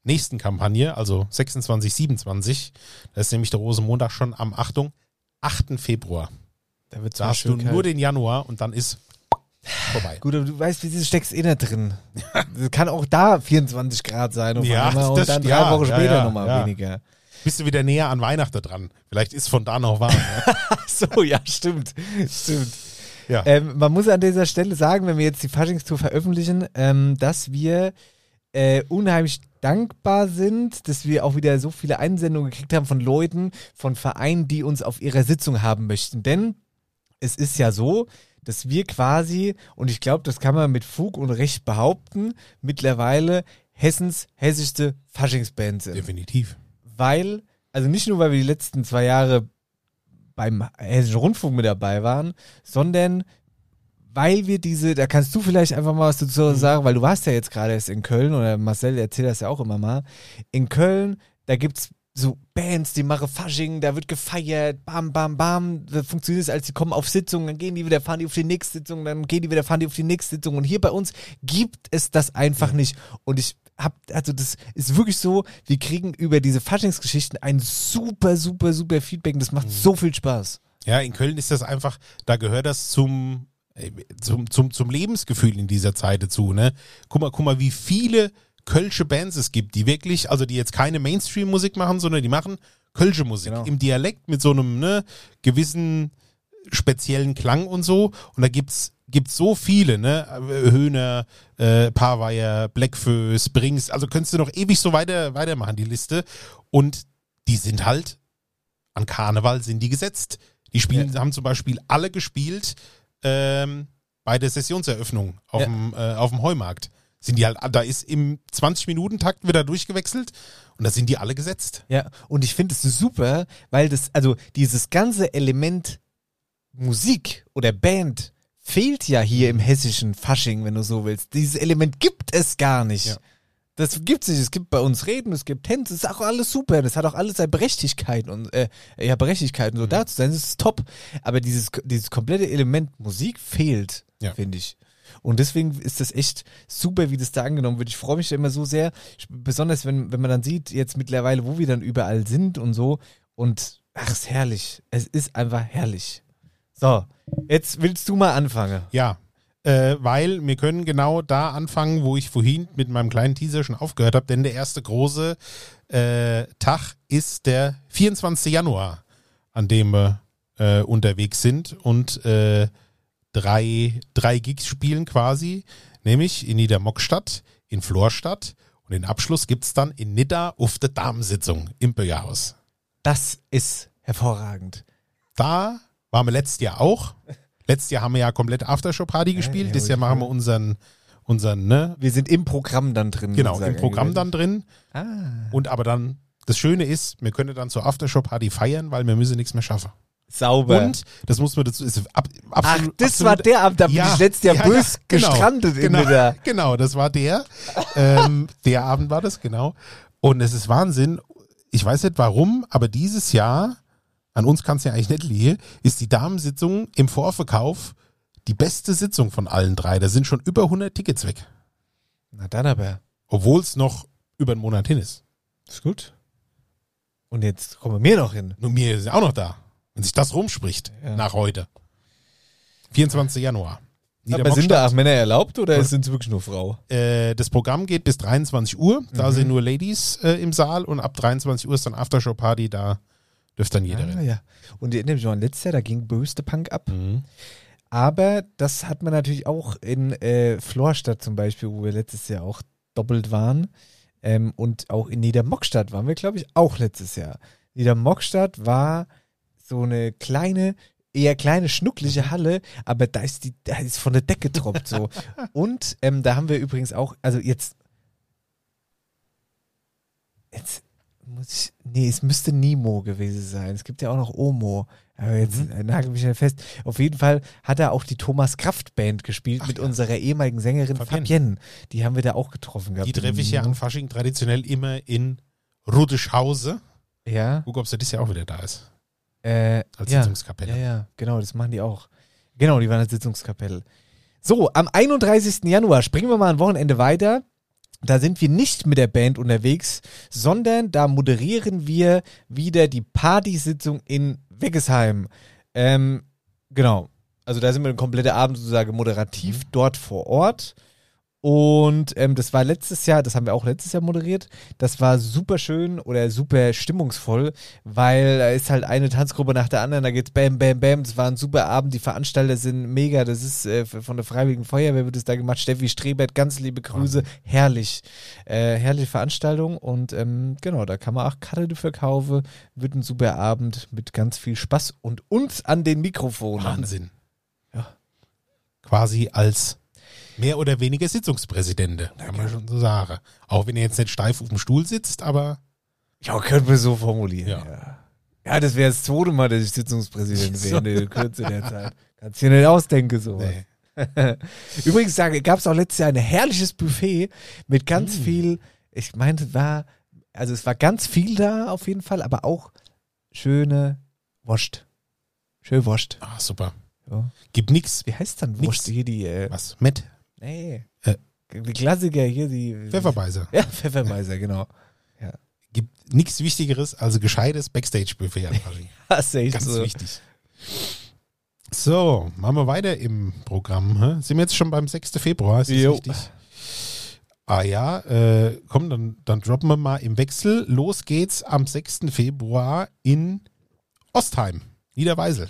nächsten Kampagne, also 26, 27. Da ist nämlich der Rosenmontag schon am 8. Februar. Da wird's Da mal hast du schön kalt. nur den Januar und dann ist vorbei. Gut, aber du weißt, wie du steckst eh nicht drin. Das kann auch da 24 Grad sein auf Ja, einmal und das- dann 3 ja, Wochen ja, später ja, nochmal ja. weniger. Bist du wieder näher an Weihnachten dran. Vielleicht ist von da noch warm. Ne? Ach so, ja, stimmt. Ja. Man muss an dieser Stelle sagen, wenn wir jetzt die Faschingstour veröffentlichen, dass wir unheimlich dankbar sind, dass wir auch wieder so viele Einsendungen gekriegt haben von Leuten, von Vereinen, die uns auf ihrer Sitzung haben möchten. Denn es ist ja so, dass wir quasi, und ich glaube, das kann man mit Fug und Recht behaupten, mittlerweile Hessens hessischste Faschingsband sind. Definitiv. Weil, also nicht nur, weil wir die letzten 2 Jahre beim Hessischen Rundfunk mit dabei waren, sondern weil wir da kannst du vielleicht einfach mal was dazu sagen, weil du warst ja jetzt gerade erst in Köln, oder Marcel erzählt das ja auch immer mal. In Köln, da gibt's so Bands, die machen Fasching, da wird gefeiert, bam, bam, bam, da funktioniert es, als die kommen auf Sitzungen, dann gehen die wieder, fahren die auf die nächste Sitzung, dann gehen die wieder, fahren die auf die nächste Sitzung, und hier bei uns gibt es das einfach nicht, und das ist wirklich so, wir kriegen über diese Faschingsgeschichten ein super, super, super Feedback, und das macht so viel Spaß. Ja, in Köln ist das einfach, da gehört das zum Lebensgefühl in dieser Zeit dazu, ne? Guck mal, wie viele kölsche Bands es gibt, die wirklich, also die jetzt keine Mainstream-Musik machen, sondern die machen kölsche Musik Genau. im Dialekt mit so einem, ne, gewissen speziellen Klang und so. Und da gibt's so viele, ne? Höhner, Paarweier, Blackfoes, Brings, also könntest du noch ewig so weitermachen, die Liste. Und die sind halt, an Karneval sind die gesetzt. Die haben zum Beispiel alle gespielt bei der Sessionseröffnung auf dem Heumarkt. Sind die halt, da ist im 20-Minuten-Takt wieder durchgewechselt und da sind die alle gesetzt. Ja, und ich finde es super, weil dieses ganze Element Musik oder Band fehlt ja hier im hessischen Fasching, wenn du so willst. Dieses Element gibt es gar nicht. Ja. Das gibt's nicht. Es gibt bei uns Reden, es gibt Tänze, es ist auch alles super. Das hat auch alles seine Berechtigkeit und Berechtigkeit und so da zu sein. Das ist top. Aber dieses komplette Element Musik fehlt, Ja. finde ich. Und deswegen ist das echt super, wie das da angenommen wird. Ich freue mich da immer so sehr, besonders wenn man dann sieht, jetzt mittlerweile, wo wir dann überall sind und so. Und ach, ist herrlich. Es ist einfach herrlich. So, jetzt willst du mal anfangen. Ja, weil wir können genau da anfangen, wo ich vorhin mit meinem kleinen Teaser schon aufgehört habe, denn der erste große Tag ist der 24. Januar, an dem wir unterwegs sind und drei Gigs spielen quasi, nämlich in Niedermockstadt, in Florstadt, und den Abschluss gibt es dann in Nidda auf der Damensitzung im Bürgerhaus. Das ist hervorragend. Da waren wir letztes Jahr auch. Letztes Jahr haben wir ja komplett Aftershow-Party gespielt. ja, Dieses Jahr machen wir unseren, ne? Wir sind im Programm dann drin. Genau, sozusagen. im Programm dann drin. Ah. Und aber dann, das Schöne ist, wir können dann zur Aftershow-Party feiern, weil wir müssen nichts mehr schaffen. Sauber. Und, das muss man dazu, ist Ach, absolut. das war der Abend, da bin ich letztes Jahr bös gestrandet in der. Genau, das war der. Der Abend war das, genau. Und es ist Wahnsinn. Ich weiß nicht warum, aber dieses Jahr, an uns kann es ja eigentlich nicht liegen, ist die Damensitzung im Vorverkauf die beste Sitzung von allen 3. Da sind schon über 100 Tickets weg. Na dann aber. Obwohl es noch über einen Monat hin ist. Ist gut. Und jetzt kommen wir noch hin. Nur mir ist ja auch noch da. Wenn sich das rumspricht, Ja. nach heute. 24. Januar. Aber sind da auch Männer erlaubt oder sind es wirklich nur Frau? Das Programm geht bis 23 Uhr. Da sind nur Ladies im Saal und ab 23 Uhr ist dann Aftershow-Party. Da dürfte dann jeder rein. Ja. Und erinnere mich noch an letztes Jahr, da ging böste Punk ab. Mhm. Aber das hat man natürlich auch in Florstadt zum Beispiel, wo wir letztes Jahr auch doppelt waren. Und auch in Niedermockstadt waren wir, glaube ich, auch letztes Jahr. Niedermockstadt war so eine eher kleine, schnucklige Halle, aber da ist von der Decke getroppt so. Und da haben wir übrigens auch, also jetzt es müsste Nimo gewesen sein. Es gibt ja auch noch Omo. Aber jetzt nagel mich ja fest. Auf jeden Fall hat er auch die Thomas Kraft Band gespielt mit unserer ehemaligen Sängerin Fabienne. Die haben wir da auch getroffen gehabt. Die treffe ich ja an Fasching traditionell immer in Rudischhause. Ja. Guck, ob sie das Jahr auch wieder da ist. Als Sitzungskapelle. Ja, genau, das machen die auch. Genau, die waren als Sitzungskapelle. So, am 31. Januar springen wir mal ein Wochenende weiter. da sind wir nicht mit der Band unterwegs, sondern da moderieren wir wieder die Partysitzung in Weggesheim. Genau. Also da sind wir den kompletten Abend sozusagen moderativ dort vor Ort. Und das war letztes Jahr, das haben wir auch letztes Jahr moderiert. Das war super schön oder super stimmungsvoll, weil da ist halt eine Tanzgruppe nach der anderen, da geht's bam, bam, bam. Das war ein super Abend, die Veranstalter sind mega. Das ist von der Freiwilligen Feuerwehr wird es da gemacht. Steffi Strebert, ganz liebe Grüße. Herrlich. Herrliche Veranstaltung. Und genau, da kann man auch Karte dafür kaufen. Wird ein super Abend mit ganz viel Spaß und uns an den Mikrofonen. Wahnsinn. Ja. Quasi als mehr oder weniger Sitzungspräsidente, kann man schon so sagen. Auch wenn er jetzt nicht steif auf dem Stuhl sitzt, aber Ja, könnte man so formulieren. Ja. Ja, das wäre das zweite Mal, dass ich Sitzungspräsident wäre in der Kürze der Zeit. Kannst du dir nicht ausdenken, sowas. nee. Übrigens gab es auch letztes Jahr ein herrliches Buffet mit ganz viel, ich meine, es war ganz viel da auf jeden Fall, aber auch schöne Wurst. Schön Wurst. Ah, super. Ja. Gibt nix. Wie heißt dann Nix. Wurst? Hier die, Was? Met? nee, Äh. die Klassiker hier, die Pfefferbeiser. Ja, Pfeffermeiser, genau. Gibt nichts Wichtigeres als ein gescheites Backstage-Buffet an Fasching. Das ist echt Ganz so. wichtig. So, machen wir weiter im Programm. Hä? Sind wir jetzt schon beim 6. Februar? Ist das Jo. richtig? Ah ja, komm, dann droppen wir mal im Wechsel. Los geht's am 6. Februar in Ostheim, Niederweisel.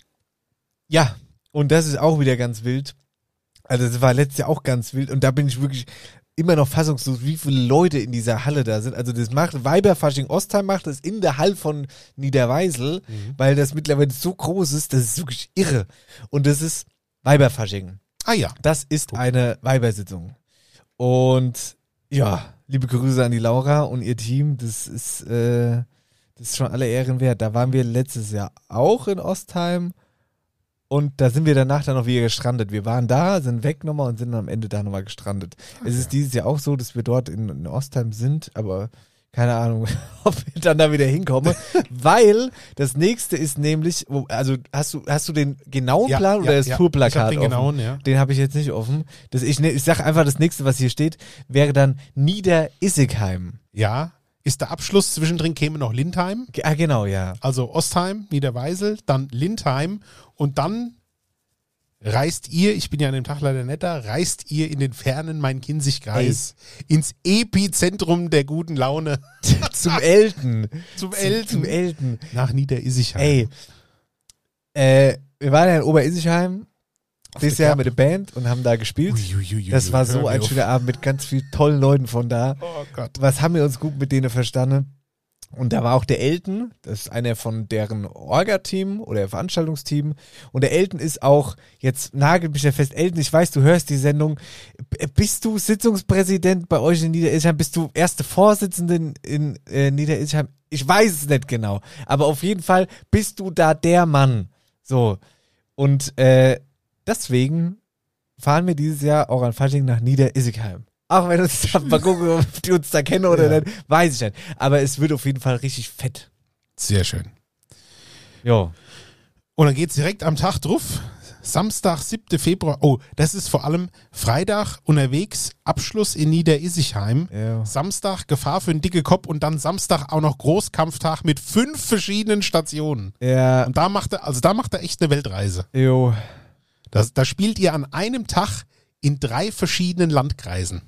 Ja, und das ist auch wieder ganz wild. Also das war letztes Jahr auch ganz wild und da bin ich wirklich immer noch fassungslos, wie viele Leute in dieser Halle da sind. Also das macht Weiberfasching Ostheim macht das in der Halle von Niederweisel, weil das mittlerweile so groß ist, das ist wirklich irre. Und das ist Weiberfasching. Ah ja. Das ist eine Weibersitzung. Und ja, liebe Grüße an die Laura und ihr Team. Das ist schon alle Ehren wert. Da waren wir letztes Jahr auch in Ostheim. Und da sind wir danach dann noch wieder gestrandet. Wir waren da, sind weg nochmal und sind am Ende da nochmal gestrandet. Es ist dieses Jahr auch so, dass wir dort in Ostheim sind, aber keine Ahnung, ob wir dann da wieder hinkommen. Weil das nächste ist nämlich, also hast du den genauen Plan oder das Tourplakat Ich hab den offen? genauen, ja. Den habe ich jetzt nicht offen. Ich sag einfach, das nächste, was hier steht, wäre dann Niederissigheim. Ja, ist der Abschluss, zwischendrin käme noch Lindheim. Ah, genau, ja. Also Ostheim, Niederweisel, dann Lindheim und dann reist ihr, ich bin ja an dem Tag leider nicht da, reist ihr in den fernen Main-Kinzig-Kreis ins Epizentrum der guten Laune. Zum Elten. Zum Elten. Zum Elten. Nach Niederissigheim. Ey, wir waren ja in Oberissigheim dieses Jahr mit der Band und haben da gespielt. Uiuiui, Das war hör so mir ein auf. schöner Abend mit ganz vielen tollen Leuten von da. Oh Gott. Was haben wir uns gut mit denen verstanden? Und da war auch der Elton, das ist einer von deren Orga-Team oder Veranstaltungsteam. Und der Elton ist auch, jetzt nagelt mich ja fest, Elton, ich weiß, du hörst die Sendung. Bist du Sitzungspräsident bei euch in Niederissigheim? Bist du erste Vorsitzende in Niederissigheim? Ich weiß es nicht genau. Aber auf jeden Fall bist du da der Mann. So. Und deswegen fahren wir dieses Jahr auch an Fasching nach Niederissigheim. Auch wenn uns mal gucken, ob die uns da kennen oder nicht, weiß ich nicht. Aber es wird auf jeden Fall richtig fett. Sehr schön. Jo. Und dann geht's direkt am Tag drauf. Samstag, 7. Februar. Oh, das ist vor allem Freitag unterwegs, Abschluss in Niederissigheim. Ja. Samstag Gefahr für einen dicke Kopf und dann Samstag auch noch Großkampftag mit 5 verschiedenen Stationen. Ja. Und da macht er echt eine Weltreise. Jo. Da spielt ihr an einem Tag in 3 verschiedenen Landkreisen.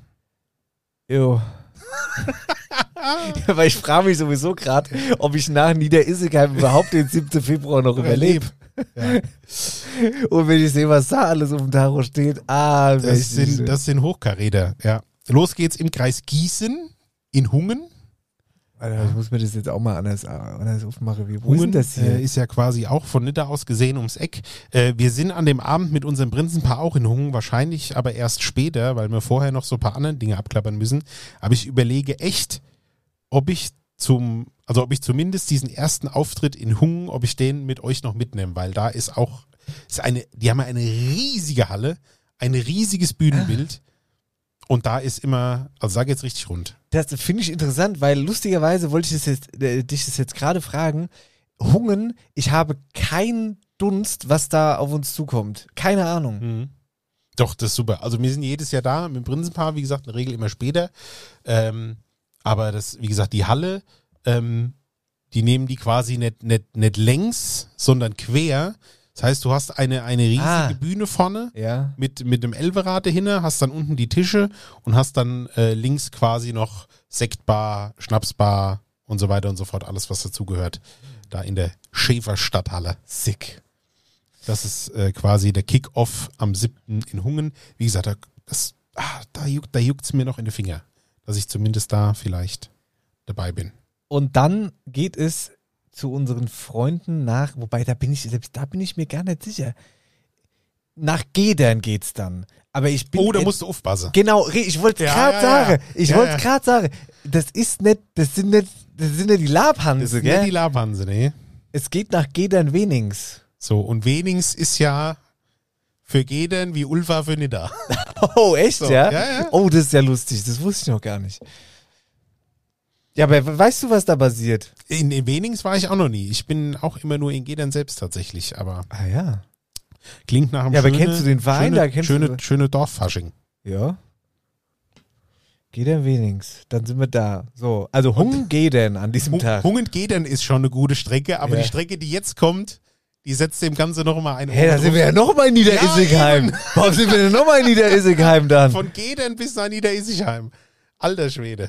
Jo. Ja, weil ich frage mich sowieso gerade, ob ich nach Niederissigheim überhaupt den 7. Februar noch überlebe. Ja. Und wenn ich sehe, was da alles auf dem Tacho steht, Das sind Hochkaräter, ja. Los geht's im Kreis Gießen, in Hungen. Alter, ich muss mir das jetzt auch mal anders aufmachen. Wo ist denn Hungen das hier? ist ja quasi auch von Nidda aus gesehen ums Eck. Wir sind an dem Abend mit unserem Prinzenpaar auch in Hungen, wahrscheinlich aber erst später, weil wir vorher noch so ein paar andere Dinge abklappern müssen. Aber ich überlege echt, ob ich zumindest diesen ersten Auftritt in Hungen, ob ich den mit euch noch mitnehme, weil da die haben ja eine riesige Halle, ein riesiges Bühnenbild. Und da ist immer, also da geht's richtig rund. Das finde ich interessant, weil lustigerweise wollte ich dich das jetzt gerade fragen. Hungen, ich habe keinen Dunst, was da auf uns zukommt. Keine Ahnung. Doch, das ist super. Also wir sind jedes Jahr da mit dem Prinzenpaar, wie gesagt, in der Regel immer später. Aber das, wie gesagt, die Halle, die nehmen die quasi nicht längs, sondern quer. Das heißt, du hast eine riesige Bühne vorne Ja. mit einem Elverrad dahinter, hast dann unten die Tische und hast dann links quasi noch Sektbar, Schnapsbar und so weiter und so fort. Alles, was dazugehört. Da in der Schäferstadthalle. Sick. Das ist quasi der Kick-Off am 7. in Hungen. Wie gesagt, da juckt's mir noch in den Finger, dass ich zumindest da vielleicht dabei bin. Und dann geht es zu unseren Freunden nach, wobei da bin ich mir gar nicht sicher. Nach Gedern geht's dann. Aber ich bin. Oh, da musst du aufpassen. Genau, ich wollte Ja, gerade ja, sagen. ja. Ich Ja, wollte ja. gerade sagen. Das sind nicht die Labhanse, Das sind gell? ja die Labhanse, ne? Es geht nach Gedern-Wenings. So, und Wenings ist ja für Gedern wie Ulfa für Nidda. Oh, echt, So, ja? ja, ja. Oh, das ist ja lustig. Das wusste ich noch gar nicht. Ja, aber weißt du, was da passiert? In Wenings war ich auch noch nie. Ich bin auch immer nur in Gedern selbst tatsächlich, aber Ah ja. klingt nach einem Ja, aber kennst du den Verein? schöne, Da kennst du- schöne Dorffasching. Ja. Gedern-Wenings. Dann sind wir da. So, also Hungen-Gedern an diesem Tag. Hungen-Gedern ist schon eine gute Strecke, aber Ja. die Strecke, die jetzt kommt, die setzt dem Ganze noch mal eine Hey, da oben sind wir ja drauf. nochmal in Niederissigheim. eben. Warum sind wir denn nochmal in Niederissigheim dann? Von Gedern bis nach Niederissigheim. Alter Schwede.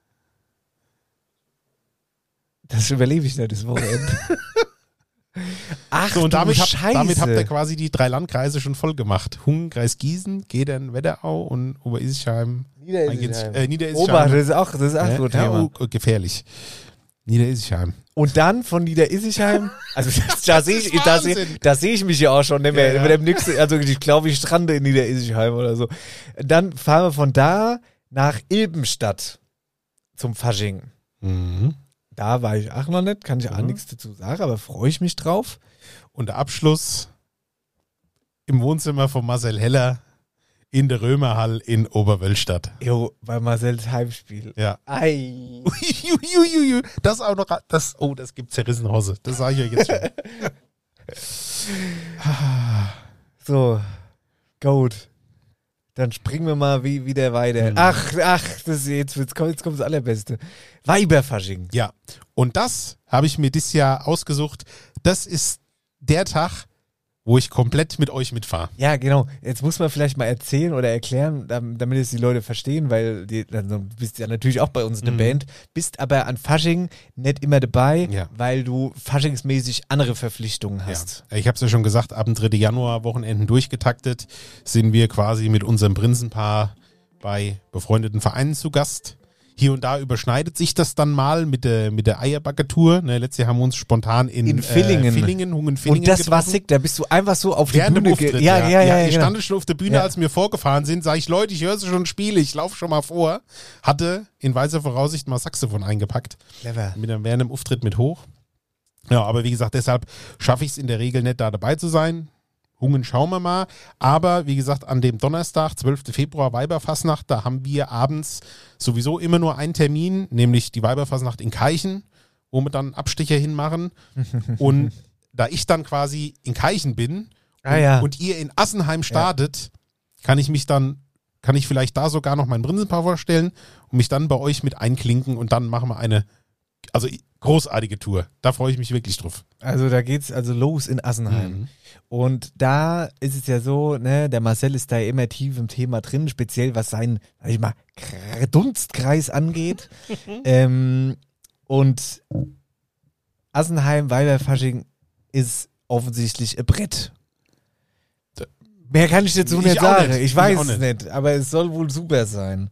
Das überlebe ich nicht, das Wochenende. Ach, So, und du damit Scheiße. habt ihr quasi die 3 Landkreise schon voll gemacht. Hungen, Kreis Gießen, Gedern, Wetterau und Oberissigheim. Niederissigheim. Niederissigheim. Obacht, das ist auch so ein Ja, Thema. gefährlich. Niederissigheim. Und dann von Niederissigheim, also da sehe ich, ist Wahnsinn. da sehe ich mich ja auch schon nicht mehr. Ja, ja. Mit dem nächsten, also ich glaube, ich strande in Niederissigheim oder so. Dann fahren wir von da nach Ilbenstadt zum Fasching. Mhm. Da war ich auch noch nicht, kann ich auch nichts dazu sagen, aber freue ich mich drauf. Und der Abschluss im Wohnzimmer von Marcel Heller in der Römerhall in Oberwölstadt. Jo, bei Marcells Heimspiel. Ja. Ei. Uiuiuiui. Das auch noch, das gibt zerrissene Hose. Das sage ich euch jetzt schon. So, gut. Dann springen wir mal wieder weiter. Ach, jetzt kommt das Allerbeste. Weiberfasching. Ja. Und das habe ich mir dieses Jahr ausgesucht. Das ist der Tag, wo ich komplett mit euch mitfahre. Ja, genau. Jetzt muss man vielleicht mal erzählen oder erklären, damit es die Leute verstehen, weil also, du bist ja natürlich auch bei uns in der Band, bist aber an Fasching nicht immer dabei, Ja. weil du faschingsmäßig andere Verpflichtungen hast. Ja. Ich habe es ja schon gesagt, ab dem 3. Januar, Wochenenden durchgetaktet, sind wir quasi mit unserem Prinzenpaar bei befreundeten Vereinen zu Gast. Hier und da überschneidet sich das dann mal mit der Eierbacke-Tour. Ne, letztes Jahr haben wir uns spontan in Villingen. Hungen-Villingen Und das war getroffen. sick, da bist du einfach so auf die Während dem Bühne. Auftritt, Ja, Ich genau. stand schon auf der Bühne, Ja. als wir vorgefahren sind, sage ich, Leute, ich höre sie schon spielen, ich laufe schon mal vor. Hatte in weiser Voraussicht mal Saxophon eingepackt. Clever. Während dem Auftritt mit hoch. Ja, aber wie gesagt, deshalb schaffe ich es in der Regel nicht, da dabei zu sein. Hungen schauen wir mal. Aber wie gesagt, an dem Donnerstag, 12. Februar, Weiberfastnacht, da haben wir abends sowieso immer nur einen Termin, nämlich die Weiberfastnacht in Keichen, wo wir dann Abstecher hinmachen. Und da ich dann quasi in Keichen bin und ihr in Assenheim startet, kann ich vielleicht da sogar noch mein Prinzenpaar vorstellen und mich dann bei euch mit einklinken und dann machen wir eine großartige Tour. Da freue ich mich wirklich drauf. Also da geht's also los in Assenheim. Und da ist es ja so, ne, der Marcel ist da ja immer tief im Thema drin, speziell was seinen, sag ich mal, Dunstkreis angeht. Und Assenheim, Weiberfasching ist offensichtlich ein Brett. Mehr kann ich dazu Ich nicht auch sagen. nicht. Ich Ich weiß auch es nicht, aber es soll wohl super sein.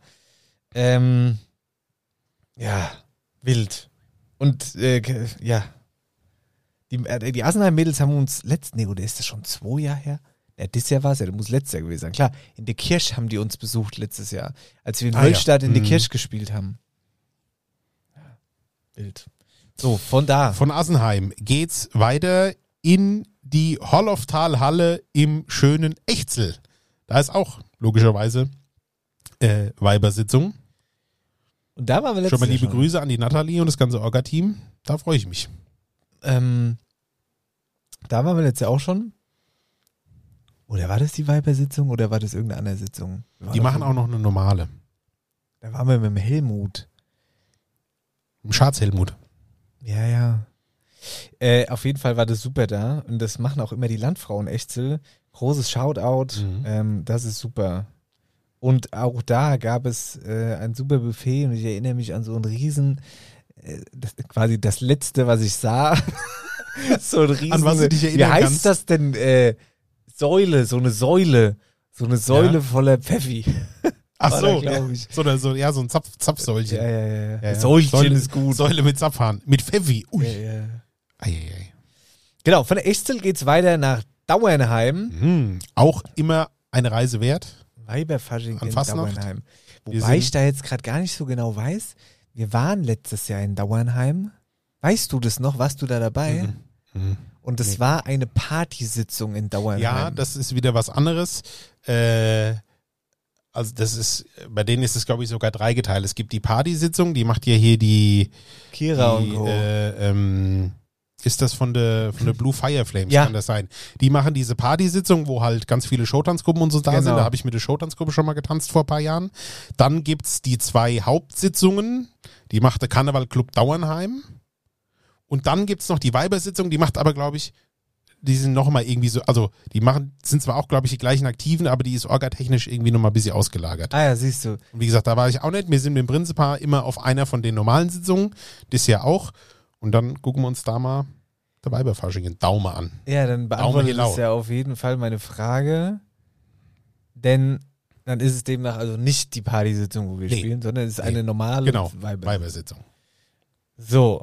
Ja, wild. Und ja, die Assenheim-Mädels haben uns oder ist das schon 2 Jahre her? Ja, das Jahr war es ja, das muss letztes Jahr gewesen sein. Klar, in der Kirche haben die uns besucht letztes Jahr, als wir in Wölstadt in der Kirche gespielt haben. Ja, wild. So, von da. Von Assenheim geht's weiter in die Holloftal-Halle im schönen Echzel. Da ist auch logischerweise Weibersitzung. Und da waren wir letztes Schon mal Jahr liebe Grüße an die Nathalie und das ganze Orga-Team. Da freue ich mich. Da waren wir letztes Jahr auch schon. Oder war das die Weibersitzung oder war das irgendeine andere Sitzung? Die machen auch noch eine normale. Da waren wir mit dem Helmut. Im Schatz-Helmut. Ja, ja. Auf jeden Fall war das super da. Und das machen auch immer die Landfrauen Echzel. Großes Shoutout. Das ist super. Und auch da gab es ein super Buffet. Und ich erinnere mich an so einen riesen, quasi das letzte, was ich sah. So ein riesen, An was du dich erinnern wie heißt kannst? das denn? Säule, so eine Säule. So eine Säule voller Pfeffi. Ach War so, da, glaub ich. so ein Zapfsäulchen. Ja. Ja. Säulchen Säule, ist gut. Säule mit Zapfhahn. Mit Pfeffi. Ui. Ja. Eieiei. Genau, von der Echzel geht's weiter nach Dauernheim. Auch immer eine Reise wert. Weiberfasching An in Fastnacht. Dauernheim. Wir Wobei sind- ich da jetzt gerade gar nicht so genau weiß. Wir waren letztes Jahr in Dauernheim. Weißt du das noch? Warst du da dabei? Und es war eine Partysitzung in Dauernheim. Ja, das ist wieder was anderes. Also das ist, bei denen ist es, glaube ich, sogar dreigeteilt. Es gibt die Partysitzung, die macht ja hier die Kira und Co. Ist das von der Blue Fire Flames, Ja. kann das sein? Die machen diese Partysitzung, wo halt ganz viele Showtanzgruppen und so da sind. Genau. Da habe ich mit der Showtanzgruppe schon mal getanzt vor ein paar Jahren. Dann gibt's die 2 Hauptsitzungen, die macht der Karnevalclub Dauernheim. Und dann gibt's noch die Weibersitzung, die macht aber, glaube ich, die sind nochmal irgendwie so, also die sind zwar auch, glaube ich, die gleichen Aktiven, aber die ist orgatechnisch irgendwie nochmal ein bisschen ausgelagert. Ah ja, siehst du. Und wie gesagt, da war ich auch nicht. Wir sind mit dem Prinzepaar immer auf einer von den normalen Sitzungen, das ja auch. Und dann gucken wir uns da mal der Weiberfasching in Daume an. Ja, dann beantwortet Hilau. das ja auf jeden Fall meine Frage. Denn dann ist es demnach also nicht die Partysitzung, wo wir Nee. spielen, sondern es ist eine normale Genau, Weibersitzung. Weibersitzung. So.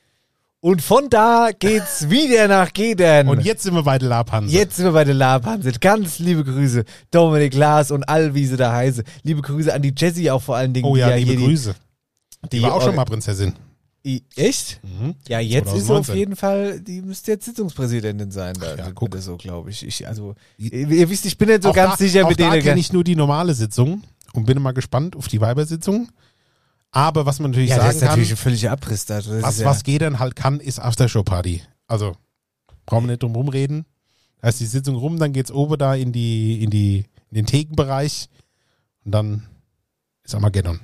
Und von da geht's wieder nach Gedern. Und jetzt sind wir bei der Labhanse. Jetzt sind wir bei der Labhanse. Ganz liebe Grüße. Dominik Lars und all, wie sie da heiße. Liebe Grüße an die Jessie auch vor allen Dingen. Oh die ja, liebe hier Grüße. Die war auch schon mal Orga- Prinzessin. Echt? Mhm. Ja, jetzt ist sie auf 2019. jeden Fall, die müsste jetzt Sitzungspräsidentin sein. Da Ja, sind guck. wir so, glaube ich. Ihr wisst, ich bin nicht so Auch ganz da, sicher auch mit da denen. kenne ich nur die normale Sitzung und bin mal gespannt auf die Weibersitzung. Aber was man natürlich Ja, das sagen ist natürlich kann, ein völliger Abriss da. Das ist was geht dann halt kann, ist Aftershow-Party. Also, brauchen wir nicht drum rumreden. Da ist die Sitzung rum, dann geht's oben da in den Thekenbereich und dann ist Armageddon.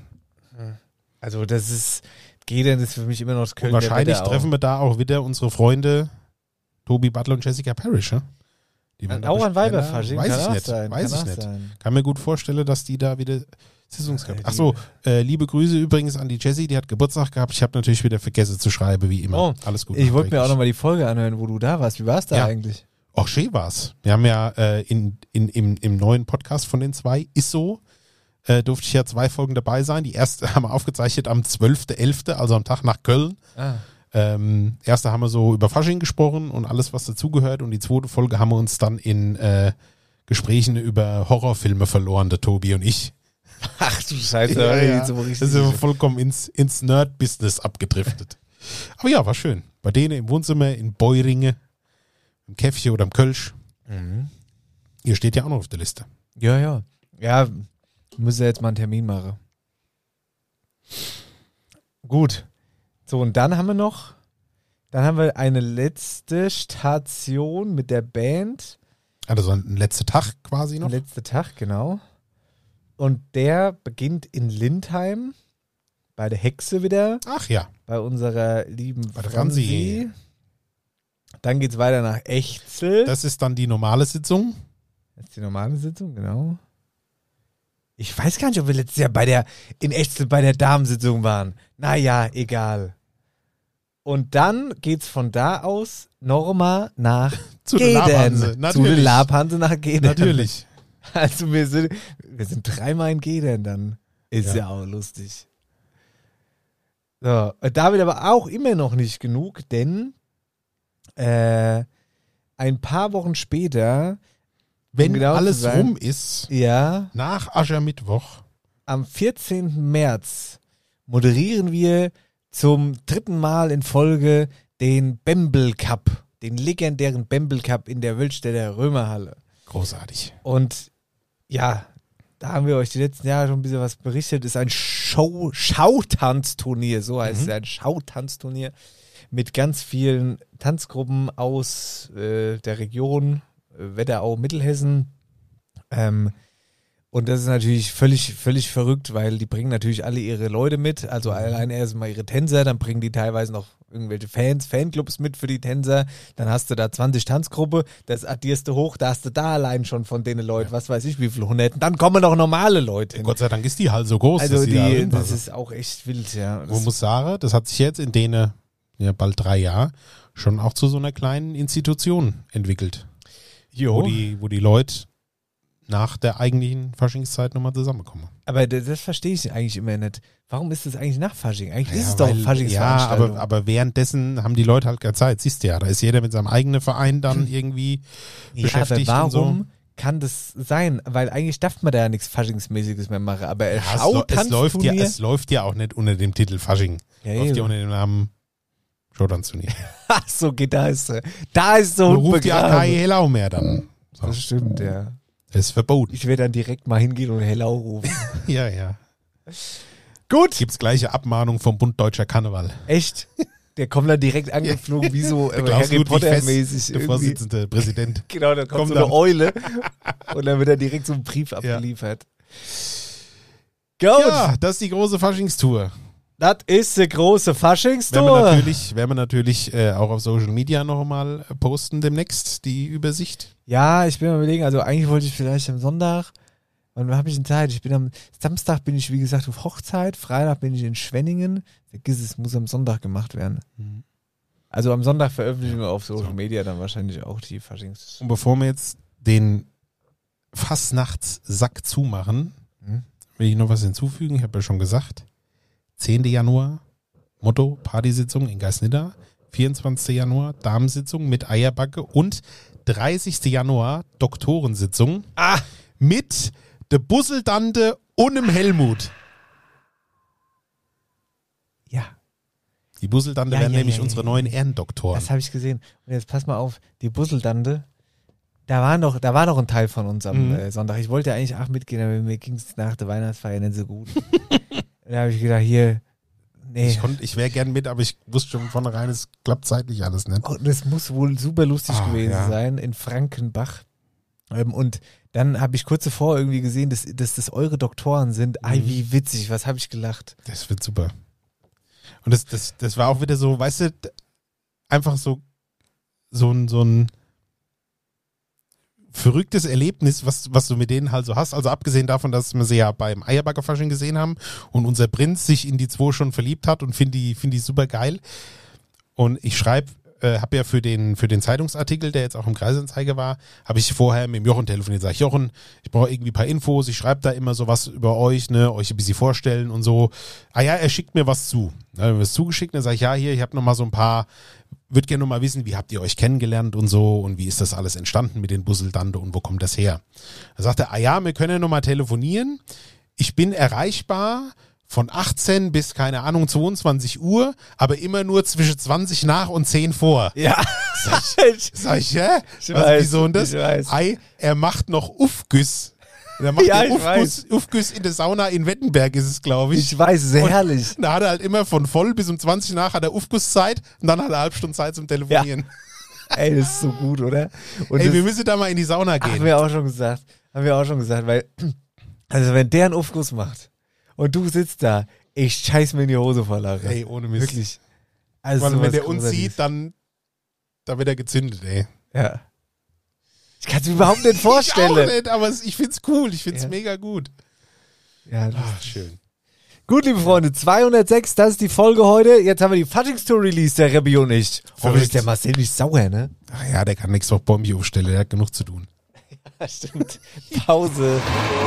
Also das ist, Gedern ist für mich immer noch das Und Köln. wahrscheinlich treffen wir da auch wieder unsere Freunde Tobi Butler und Jessica Parrish, ne? Die werden da auch an bestimmt- Weiberfasching. Weiß kann ich auch nicht. sein, Weiß kann ich auch nicht. sein. Kann mir gut vorstellen, dass die da wieder Sitzungsgehabt. Ja, Ach so, liebe Grüße übrigens an die Jessie, die hat Geburtstag gehabt. Ich habe natürlich wieder vergessen zu schreiben, wie immer. Oh, Alles gut. Ich wollte mir auch nachträglich. nochmal die Folge anhören, wo du da warst. Wie war es da Ja. eigentlich? Auch schön war's. Wir haben ja im neuen Podcast von den 2, ist so, durfte ich ja 2 Folgen dabei sein. Die erste haben wir aufgezeichnet am 12.11., also am Tag nach Köln. Ah. Erste haben wir so über Fasching gesprochen und alles, was dazugehört. Und die zweite Folge haben wir uns dann in Gesprächen über Horrorfilme verloren, der Tobi und ich. Ach du Scheiße. Ja, ey, ja. So Das richtig. ist ja vollkommen ins Nerd-Business abgedriftet. Aber ja, war schön. Bei denen im Wohnzimmer in Beuringe, im Käffchen oder im Kölsch. Mhm. Ihr steht ja auch noch auf der Liste. Ja, ja. Ja, müssen wir jetzt mal einen Termin machen. Gut. So, und dann haben wir eine letzte Station mit der Band. Also ein letzter Tag quasi noch. Letzter Tag, genau. Und der beginnt in Lindheim, bei der Hexe wieder, Ach ja. bei unserer lieben Bei der Franzi. Dann geht's weiter nach Echzel. Das ist dann die normale Sitzung. Das ist die normale Sitzung, genau. Ich weiß gar nicht, ob wir letztes Jahr in Echzel bei der Damensitzung waren. Naja, egal. Und dann geht's von da aus nochmal nach Zu der Labhanse, Gedern. natürlich. Zu der Labhanse nach Gedern. Natürlich. Also wir sind 3-mal in Gedern dann. Ist ja, Ja. auch lustig. So, damit aber auch immer noch nicht genug, denn ein paar Wochen später, Wenn genau zu alles sein, rum ist, ja, nach Aschermittwoch, am 14. März moderieren wir zum 3. Mal in Folge den Bembel Cup, den legendären Bembel Cup in der Wölstädter Römerhalle. großartig. Und ja, da haben wir euch die letzten Jahre schon ein bisschen was berichtet. Ist ein Schautanzturnier, so heißt es, ein Schautanzturnier mit ganz vielen Tanzgruppen aus der Region, Wetterau, Mittelhessen. Und das ist natürlich völlig verrückt, weil die bringen natürlich alle ihre Leute mit, also allein erstmal ihre Tänzer, dann bringen die teilweise noch irgendwelche Fanclubs mit für die Tänzer, dann hast du da 20 Tanzgruppe, das addierst du hoch, da hast du da allein schon von denen Leuten, was weiß ich wie viele Hunderten, dann kommen noch normale Leute hin. Gott sei Dank ist die halt so groß. Also dass die das ist auch echt wild, ja. Man muss sagen, das hat sich jetzt in denen bald 3 Jahren schon auch zu so einer kleinen Institution entwickelt. Wo die Leute nach der eigentlichen Faschingszeit nochmal zusammenkommen. Aber das verstehe ich eigentlich immer nicht. Warum ist das eigentlich nach Fasching? Eigentlich ist es doch Faschingsveranstaltung. Ja, aber währenddessen haben die Leute halt keine Zeit. Siehst du ja, da ist jeder mit seinem eigenen Verein dann irgendwie beschäftigt. Aber warum und so. kann das sein? Weil eigentlich darf man da ja nichts Faschingsmäßiges mehr machen. Aber es läuft ja auch nicht unter dem Titel Fasching. Es läuft ja unter dem Namen Showdance-Turnier. Ach so, geht da ist so du ruft ja keine Hellau mehr dann. So. Das stimmt, ja. Das ist verboten. Ich werde dann direkt mal hingehen und Hellau rufen. Ja. Gut. Gibt's gleiche Abmahnung vom Bund Deutscher Karneval. Echt? Der kommt dann direkt angeflogen, wie so Harry Potter-mäßig. Der Vorsitzende Präsident. Genau, da kommt so eine Eule und dann wird er direkt so ein Brief abgeliefert. Gut. Ja, das ist die große Faschingstour. Das ist eine große Faschingstour. Werden wir natürlich auch auf Social Media nochmal posten demnächst, die Übersicht. Ja, ich bin mal überlegen, also eigentlich wollte ich vielleicht am Sonntag, wann habe ich denn Zeit? Am Samstag bin ich, wie gesagt, auf Hochzeit, Freitag bin ich in Schwenningen. Vergiss es, muss am Sonntag gemacht werden. Mhm. Also am Sonntag veröffentlichen wir auf Social Media dann wahrscheinlich auch die Faschings. Und bevor wir jetzt den Fastnachtssack zumachen, will ich noch was hinzufügen. Ich habe ja schon gesagt, 10. Januar, Motto, Partysitzung in Geisnidda. 24. Januar, Damensitzung mit Eierbacke. Und 30. Januar, Doktorensitzung mit der Busseldante und dem Helmut. Ja. Die Busseldante werden nämlich unsere neuen Ehrendoktoren. Das habe ich gesehen. Und jetzt pass mal auf, die Busseldante, da war noch ein Teil von uns am Sonntag. Ich wollte eigentlich auch mitgehen, aber mir ging es nach der Weihnachtsfeier nicht so gut. Da habe ich gedacht, nee. Ich wäre gern mit, aber ich wusste schon von vornherein, es klappt zeitlich alles nicht. Oh, das muss wohl super lustig gewesen sein in Frankenbach. Und dann habe ich kurz zuvor irgendwie gesehen, dass das eure Doktoren sind. Wie witzig, was habe ich gelacht. Das wird super. Und das war auch wieder so, weißt du, einfach so ein verrücktes Erlebnis, was du mit denen halt so hast. Also abgesehen davon, dass wir sie ja beim Eierbacke-Fasching gesehen haben und unser Prinz sich in die 2 schon verliebt hat und finde die super geil. Und ich habe ja für den Zeitungsartikel, der jetzt auch im Kreisanzeiger war, habe ich vorher mit dem Jochen telefoniert. Sag ich, Jochen, ich brauche irgendwie ein paar Infos, ich schreibe da immer so was über euch, euch ein bisschen vorstellen und so. Er schickt mir was zu. Dann habe ich mir was zugeschickt, dann sage ich, hier, ich habe nochmal so ein paar, würde gerne nochmal wissen, wie habt ihr euch kennengelernt und so und wie ist das alles entstanden mit den Busseldante und wo kommt das her? Da sagt er, wir können ja nochmal telefonieren. Ich bin erreichbar von 18 bis, keine Ahnung, 22 Uhr, aber immer nur zwischen 20 nach und 10 vor. Ja. Sag ich, wieso und das? Er macht noch Aufgüss. Der macht Aufgüss in der Sauna in Wettenberg ist es, glaube ich. Ich weiß, sehr herrlich. Da hat er halt immer von voll bis um 20 nach hat er Aufgusszeit und dann hat er eine halbe Stunde Zeit zum Telefonieren. Ja. Ey, das ist so gut, oder? Und wir müssen da mal in die Sauna gehen. Haben wir auch schon gesagt, weil, also wenn der einen Aufguss macht und du sitzt da, ich scheiß mir in die Hose vor Lache. Ey, ohne Mist. Wirklich. Also weil wenn der uns sieht, dann wird er gezündet, ey. Ja. Ich kann es mir überhaupt nicht vorstellen. Ich auch nicht, aber ich find's cool. Ich find's mega gut. Ja, schön. Gut, liebe Freunde, 206, das ist die Folge heute. Jetzt haben wir die Faschingstour Release, der Rebbi und ich. Hoffentlich ist der Marcel nicht sauer, ne? Ach ja, der kann nichts auf Bombi aufstellen, der hat genug zu tun. Ja, stimmt. Pause.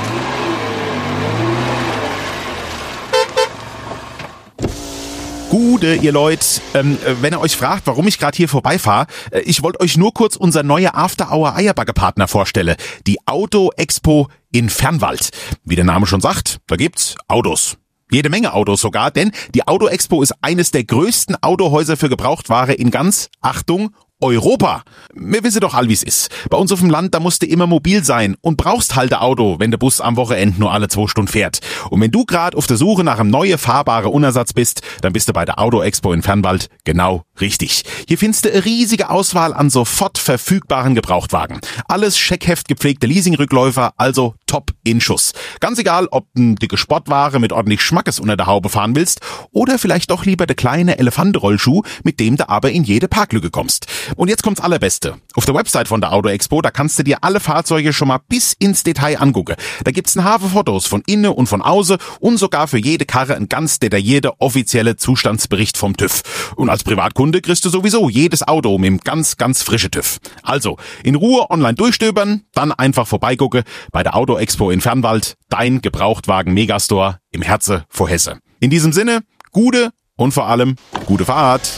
Gute, ihr Leute, wenn ihr euch fragt, warum ich gerade hier vorbeifahre, ich wollte euch nur kurz unser neue After-Hour-Eierbacke-Partner vorstellen, die Auto-Expo in Fernwald. Wie der Name schon sagt, da gibt's Autos. Jede Menge Autos sogar, denn die Auto-Expo ist eines der größten Autohäuser für Gebrauchtware in ganz, Achtung, Europa. Wir wissen doch all, wie's ist. Bei uns auf dem Land, da musst du immer mobil sein und brauchst halt ein Auto, wenn der Bus am Wochenende nur alle 2 Stunden fährt. Und wenn du gerade auf der Suche nach einem neuen fahrbaren Unersatz bist, dann bist du bei der Auto Expo in Fernwald genau richtig. Hier findest du eine riesige Auswahl an sofort verfügbaren Gebrauchtwagen. Alles Scheckheft gepflegte Leasingrückläufer, also top in Schuss. Ganz egal, ob du dicke Sportware mit ordentlich Schmackes unter der Haube fahren willst oder vielleicht doch lieber der kleine Elefantenrollschuh, mit dem du aber in jede Parklücke kommst. Und jetzt kommt's Allerbeste. Auf der Website von der Auto Expo, da kannst du dir alle Fahrzeuge schon mal bis ins Detail angucken. Da gibt's ein Haufen Fotos von innen und von außen und sogar für jede Karre ein ganz detaillierter offizielle Zustandsbericht vom TÜV. Und als Privatkunde kriegst du sowieso jedes Auto mit einem ganz, ganz frischen TÜV. Also, in Ruhe online durchstöbern, dann einfach vorbeigucken bei der Auto Expo in Fernwald, dein Gebrauchtwagen Megastore im Herze vor Hesse. In diesem Sinne, gute und vor allem gute Fahrt.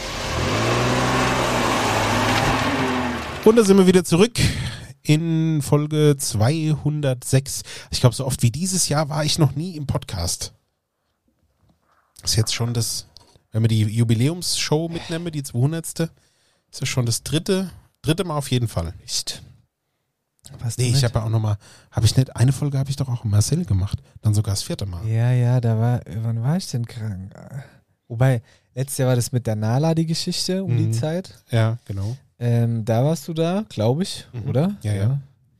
Und da sind wir wieder zurück in Folge 206. Ich glaube, so oft wie dieses Jahr war ich noch nie im Podcast. Ist jetzt schon das, wenn wir die Jubiläumsshow mitnehmen, die 200. Ist das schon das dritte Mal auf jeden Fall. Echt? Nee, ich habe ja auch nochmal, eine Folge habe ich doch auch Marcel gemacht. Dann sogar das 4. Mal. Ja, wann war ich denn krank? Wobei, letztes Jahr war das mit der Nala die Geschichte um die Zeit. Ja, genau. Da warst du da, glaube ich, oder? Ja.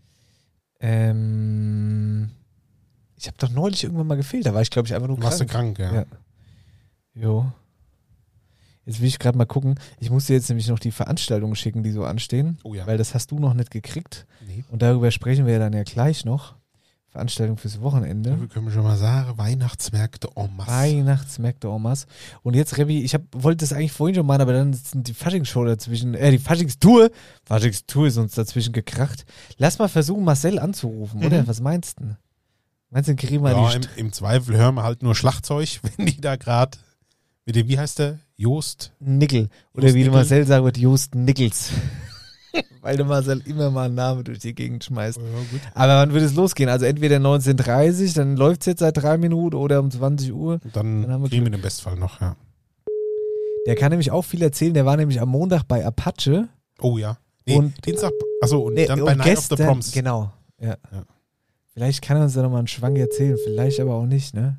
Ich habe doch neulich irgendwann mal gefehlt, da war ich, glaube ich, einfach nur Warst du krank, ja. Jo. Jetzt will ich gerade mal gucken. Ich muss dir jetzt nämlich noch die Veranstaltungen schicken, die so anstehen. Oh ja. Weil das hast du noch nicht gekriegt. Nee. Und darüber sprechen wir dann ja gleich noch. Veranstaltung fürs Wochenende. Wir können schon mal sagen, Weihnachtsmärkte en masse. Weihnachtsmärkte en masse. Und jetzt, Rebi, wollte das eigentlich vorhin schon machen, aber dann sind die Faschingsshow dazwischen, die Faschingstour ist uns dazwischen gekracht. Lass mal versuchen, Marcel anzurufen, oder? Was meinst du? Meinst du, kriegen wir Ja, im Zweifel hören wir halt nur Schlagzeug, wenn die da gerade mit dem, wie heißt der? Jost? Nickel. Oder Jost wie Nickel? der Marcel sagen wird, Jost Nickels. Weil der Marcel immer mal einen Namen durch die Gegend schmeißt. Ja, gut. Aber wann wird es losgehen? Also entweder 19:30, dann läuft es jetzt seit 3 Minuten oder um 20 Uhr. Dann haben wir kriegen wir Glück. den Bestfall noch, ja. Der kann nämlich auch viel erzählen. Der war nämlich am Montag bei Apache. Oh ja. Nee, Und- Dienstag, achso, und Nee, dann bei und Night of the gestern- Proms. Genau, ja. Ja. Vielleicht kann er uns da nochmal einen Schwank erzählen, vielleicht aber auch nicht, ne?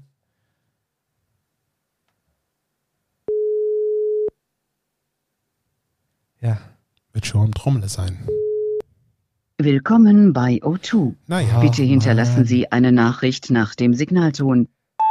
Ja. Wird schon am Trommel sein. Willkommen bei O2. Naja. Bitte hinterlassen Mann. Sie eine Nachricht nach dem Signalton.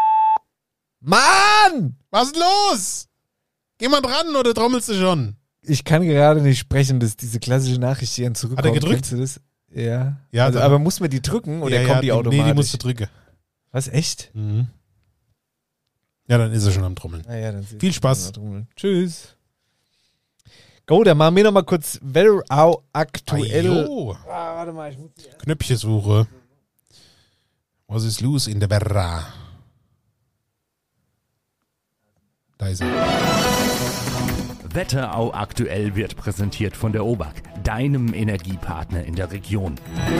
Mann! Was ist los? Geh mal dran oder trommelst du schon? Ich kann gerade nicht sprechen, das ist diese klassische Nachricht, die dann zurückkommt. Hat er gedrückt? Kennst du das? Ja. Ja, Also, dann- aber muss man die drücken oder kommt die automatisch? Nee, die musst du drücken. Was, echt? Mhm. Ja, dann ist er schon am Trommeln. Naja, dann Viel Spaß. Tschüss. Go, dann machen wir noch mal kurz Wetterau aktuell. Ajo. Warte mal, ich muss Knöpfchensuche. Was ist los in der Berra? Da ist er. Wetterau aktuell wird präsentiert von der OBAK, deinem Energiepartner in der Region.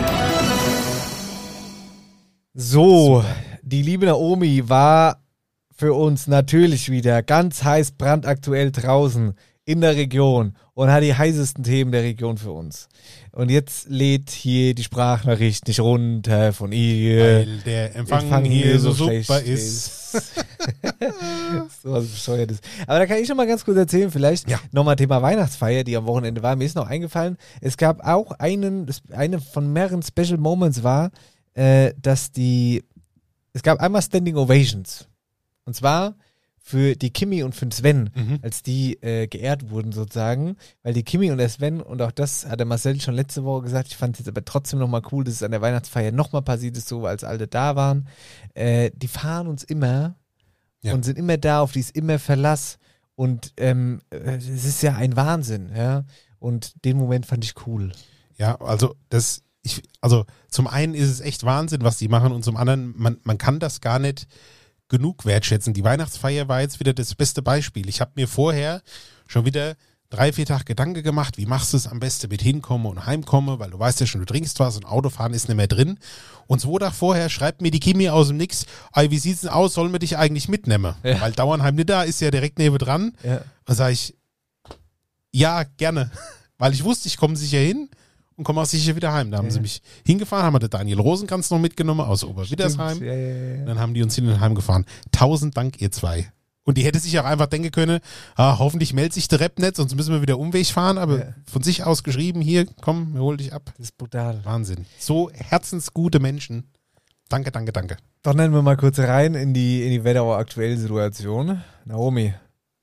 So, die liebe Naomi war für uns natürlich wieder ganz heiß brandaktuell draußen in der Region und hat die heißesten Themen der Region für uns. Und jetzt lädt hier die Sprachnachricht nicht runter von ihr. Weil der Empfang hier so super ist. So was Bescheuertes. Aber da kann ich schon mal ganz kurz erzählen, vielleicht Ja. nochmal Thema Weihnachtsfeier, die am Wochenende war. Mir ist noch eingefallen, es gab auch eine von mehreren Special Moments war, es gab einmal Standing Ovations. Und zwar für die Kimi und für den Sven, als die geehrt wurden sozusagen, weil die Kimi und der Sven, und auch das hat der Marcel schon letzte Woche gesagt, ich fand es jetzt aber trotzdem nochmal cool, dass es an der Weihnachtsfeier nochmal passiert ist, so als alle da waren, die fahren uns immer Ja. und sind immer da, auf die ist immer Verlass und es ist ja ein Wahnsinn, ja, und den Moment fand ich cool. Ja, also zum einen ist es echt Wahnsinn, was die machen, und zum anderen, man kann das gar nicht genug wertschätzen. Die Weihnachtsfeier war jetzt wieder das beste Beispiel. Ich habe mir vorher schon wieder 3-4 Tage Gedanken gemacht, wie machst du es am besten mit hinkomme und heimkomme, weil du weißt ja schon, du trinkst was und Autofahren ist nicht mehr drin. Und 2 Tage vorher schreibt mir die Kimi aus dem Nix, ey, wie sieht's denn aus, sollen wir dich eigentlich mitnehmen? Ja. Weil Dauernheim nicht da ist ja direkt nebendran. Ja. Und sage ich, ja, gerne. weil ich wusste, ich komme sicher hin und komme auch sicher wieder heim. Da haben sie mich hingefahren, haben wir den Daniel Rosenkranz noch mitgenommen aus Oberwiddersheim. Ja. Dann haben die uns hin und heim gefahren. 1000 Dank, ihr zwei. Und die hätte sich auch einfach denken können, hoffentlich meldet sich der Rap nicht, sonst müssen wir wieder Umweg fahren, aber von sich aus geschrieben, hier, komm, wir holen dich ab. Das ist brutal. Wahnsinn. So herzensgute Menschen. Danke. Dann nennen wir mal kurz rein in die Wetterauer aktuelle Situation. Naomi.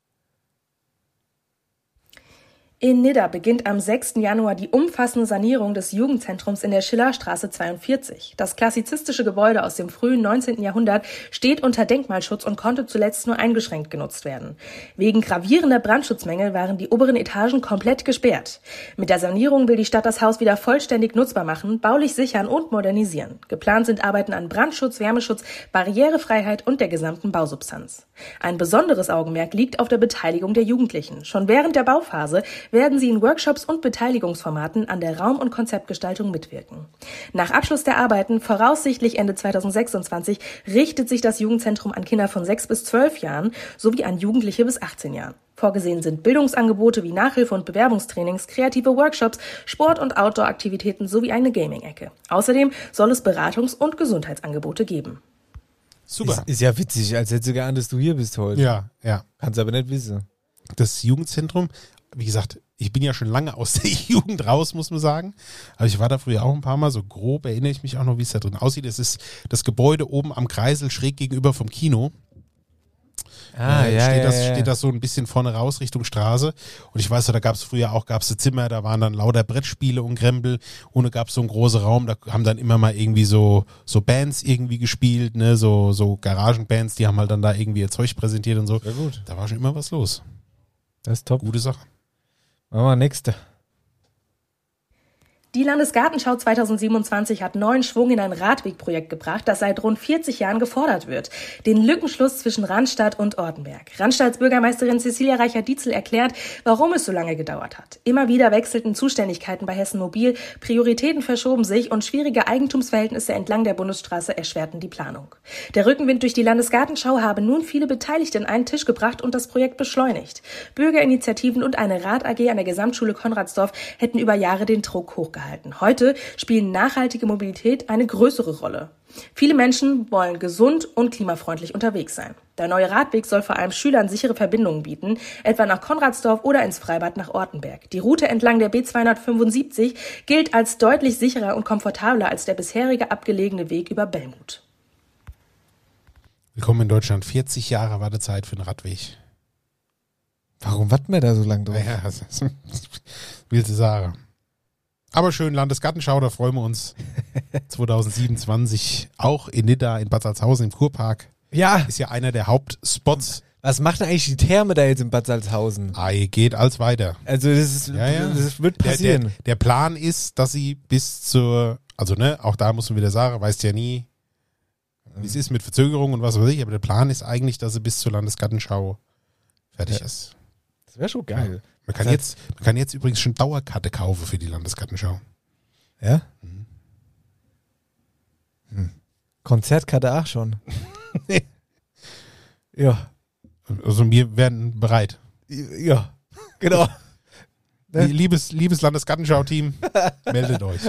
In Nidda beginnt am 6. Januar die umfassende Sanierung des Jugendzentrums in der Schillerstraße 42. Das klassizistische Gebäude aus dem frühen 19. Jahrhundert steht unter Denkmalschutz und konnte zuletzt nur eingeschränkt genutzt werden. Wegen gravierender Brandschutzmängel waren die oberen Etagen komplett gesperrt. Mit der Sanierung will die Stadt das Haus wieder vollständig nutzbar machen, baulich sichern und modernisieren. Geplant sind Arbeiten an Brandschutz, Wärmeschutz, Barrierefreiheit und der gesamten Bausubstanz. Ein besonderes Augenmerk liegt auf der Beteiligung der Jugendlichen. Schon während der Bauphase werden sie in Workshops und Beteiligungsformaten an der Raum- und Konzeptgestaltung mitwirken. Nach Abschluss der Arbeiten, voraussichtlich Ende 2026, richtet sich das Jugendzentrum an Kinder von 6 bis 12 Jahren sowie an Jugendliche bis 18 Jahren. Vorgesehen sind Bildungsangebote wie Nachhilfe und Bewerbungstrainings, kreative Workshops, Sport- und Outdoor-Aktivitäten sowie eine Gaming-Ecke. Außerdem soll es Beratungs- und Gesundheitsangebote geben. Super. Ist ja witzig, als hättest du geahnt, dass du hier bist heute. Ja. Kannst aber nicht wissen. Das Jugendzentrum, wie gesagt, ich bin ja schon lange aus der Jugend raus, muss man sagen. Aber ich war da früher auch ein paar Mal, so grob erinnere ich mich auch noch, wie es da drin aussieht. Es ist das Gebäude oben am Kreisel, schräg gegenüber vom Kino. Steht das so ein bisschen vorne raus Richtung Straße. Und ich weiß, da gab es früher auch Zimmer, da waren dann lauter Brettspiele und Krempel. Und da gab es so einen großen Raum, da haben dann immer mal irgendwie so Bands irgendwie gespielt, ne, so Garagenbands, die haben halt dann da irgendwie ihr Zeug präsentiert und so. Sehr gut. Da war schon immer was los. Das ist top. Gute Sache. Machen wir nächste. Die Landesgartenschau 2027 hat neuen Schwung in ein Radwegprojekt gebracht, das seit rund 40 Jahren gefordert wird. Den Lückenschluss zwischen Randstadt und Ortenberg. Randstadts Bürgermeisterin Cecilia Reichert-Dietzel erklärt, warum es so lange gedauert hat. Immer wieder wechselten Zuständigkeiten bei Hessen Mobil, Prioritäten verschoben sich und schwierige Eigentumsverhältnisse entlang der Bundesstraße erschwerten die Planung. Der Rückenwind durch die Landesgartenschau habe nun viele Beteiligte an einen Tisch gebracht und das Projekt beschleunigt. Bürgerinitiativen und eine Rad AG an der Gesamtschule Konradsdorf hätten über Jahre den Druck hochgehalten. Heute spielen nachhaltige Mobilität eine größere Rolle. Viele Menschen wollen gesund und klimafreundlich unterwegs sein. Der neue Radweg soll vor allem Schülern sichere Verbindungen bieten, etwa nach Konradsdorf oder ins Freibad nach Ortenberg. Die Route entlang der B275 gilt als deutlich sicherer und komfortabler als der bisherige abgelegene Weg über Bellmut. Willkommen in Deutschland. 40 Jahre Wartezeit für einen Radweg. Warum warten wir da so lange drauf? Naja, das willst du sagen. Aber schön, Landesgartenschau, da freuen wir uns. 2027 auch in Nidda, in Bad Salzhausen im Kurpark. Ja. Ist ja einer der Hauptspots. Was macht denn eigentlich die Therme da jetzt in Bad Salzhausen? Geht als weiter. Also das wird passieren. Der Plan ist, dass sie bis zur, also ne, auch da muss man wieder sagen, weißt ja nie, wie es ist mit Verzögerung und was weiß ich, aber der Plan ist eigentlich, dass sie bis zur Landesgartenschau fertig ist. Das wäre schon geil. Man kann jetzt übrigens schon Dauerkarte kaufen für die Landesgartenschau. Ja? Konzertkarte auch schon. Ja. Also wir werden bereit. Ja, genau. Ne? Liebes Landesgartenschau-Team, meldet euch.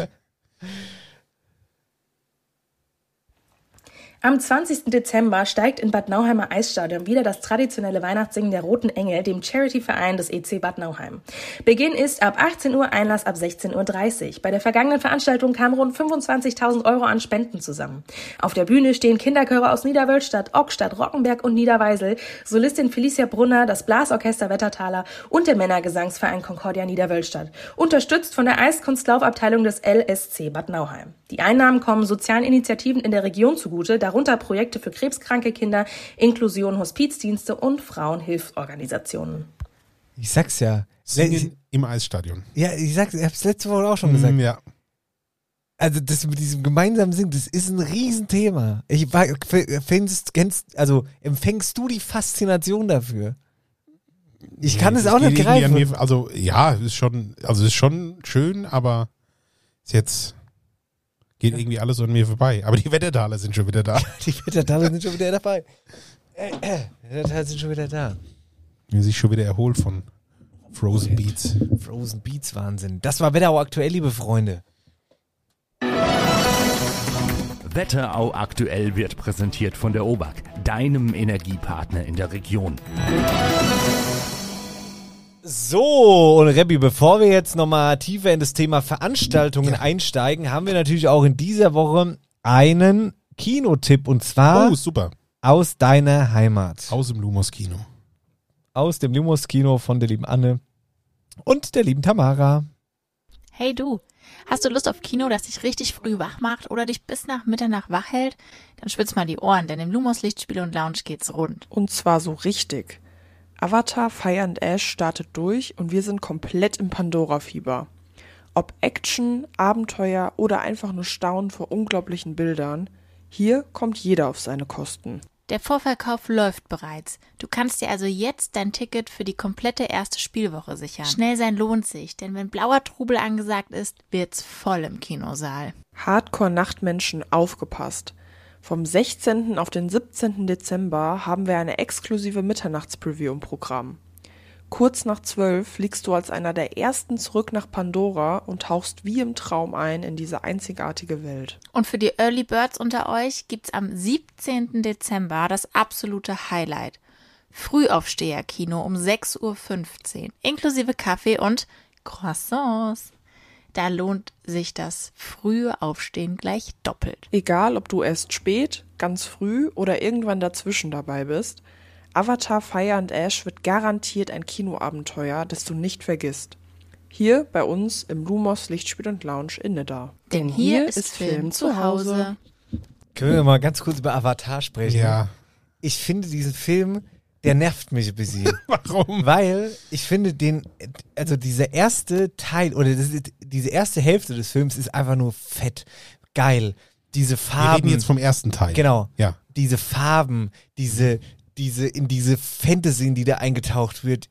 Am 20. Dezember steigt in Bad Nauheimer Eisstadion wieder das traditionelle Weihnachtssingen der Roten Engel, dem Charity-Verein des EC Bad Nauheim. Beginn ist ab 18 Uhr, Einlass ab 16.30 Uhr. Bei der vergangenen Veranstaltung kamen rund 25.000 Euro an Spenden zusammen. Auf der Bühne stehen Kinderchöre aus Niederwölstadt, Ockstadt, Rockenberg und Niederweisel, Solistin Felicia Brunner, das Blasorchester Wettertaler und der Männergesangsverein Concordia Niederwölstadt, unterstützt von der Eiskunstlaufabteilung des LSC Bad Nauheim. Die Einnahmen kommen sozialen Initiativen in der Region zugute, darunter Projekte für krebskranke Kinder, Inklusion, Hospizdienste und Frauenhilfsorganisationen. Ich sag's ja. Singen im Eisstadion. Ja, ich hab's letzte Woche auch schon gesagt. Ja. Also das mit diesem gemeinsamen Singen, das ist ein Riesenthema. Empfängst du die Faszination dafür? Ich kann es auch nicht greifen. Also ja, ist schon schön, aber ist jetzt geht irgendwie alles an mir vorbei. Aber die Wettertaler sind schon wieder da. Die Wettertaler sind schon wieder dabei. Die Wettertaler sind schon wieder da. Die sich schon wieder erholt von Frozen Beats. Frozen Beats, Wahnsinn. Das war Wetterau aktuell, liebe Freunde. Wetterau aktuell wird präsentiert von der OBAK, deinem Energiepartner in der Region. So, und Rebbi, bevor wir jetzt nochmal tiefer in das Thema Veranstaltungen einsteigen, haben wir natürlich auch in dieser Woche einen Kinotipp, und zwar Super. aus deiner Heimat. Aus dem Lumos Kino. Aus dem Lumos Kino von der lieben Anne und der lieben Tamara. Hey du, hast du Lust auf Kino, das dich richtig früh wach macht oder dich bis nach Mitternacht wach hält? Dann spitz mal die Ohren, denn im Lumos Lichtspiel und Lounge geht's rund. Und zwar so richtig. Avatar Fire and Ash startet durch und wir sind komplett im Pandora-Fieber. Ob Action, Abenteuer oder einfach nur Staunen vor unglaublichen Bildern, hier kommt jeder auf seine Kosten. Der Vorverkauf läuft bereits. Du kannst dir also jetzt dein Ticket für die komplette erste Spielwoche sichern. Schnell sein lohnt sich, denn wenn blauer Trubel angesagt ist, wird's voll im Kinosaal. Hardcore-Nachtmenschen, aufgepasst. Vom 16. auf den 17. Dezember haben wir eine exklusive Mitternachtspreview im Programm. Kurz nach 12 fliegst du als einer der ersten zurück nach Pandora und tauchst wie im Traum ein in diese einzigartige Welt. Und für die Early Birds unter euch gibt's am 17. Dezember das absolute Highlight. Frühaufsteher-Kino um 6:15 Uhr, inklusive Kaffee und Croissants. Da lohnt sich das frühe Aufstehen gleich doppelt. Egal, ob du erst spät, ganz früh oder irgendwann dazwischen dabei bist, Avatar Fire and Ash wird garantiert ein Kinoabenteuer, das du nicht vergisst. Hier bei uns im Lumos Lichtspiel und Lounge in Nidda. Denn hier ist Film zu Hause. Können wir mal ganz kurz über Avatar sprechen? Ja. Ich finde diesen Film, der nervt mich ein bisschen. Warum? Weil ich finde dieser erste Teil oder diese erste Hälfte des Films ist einfach nur fett, geil. Diese Farben. Wir reden jetzt vom ersten Teil. Genau. Ja. Diese Farben, in diese Fantasy, in die da eingetaucht wird,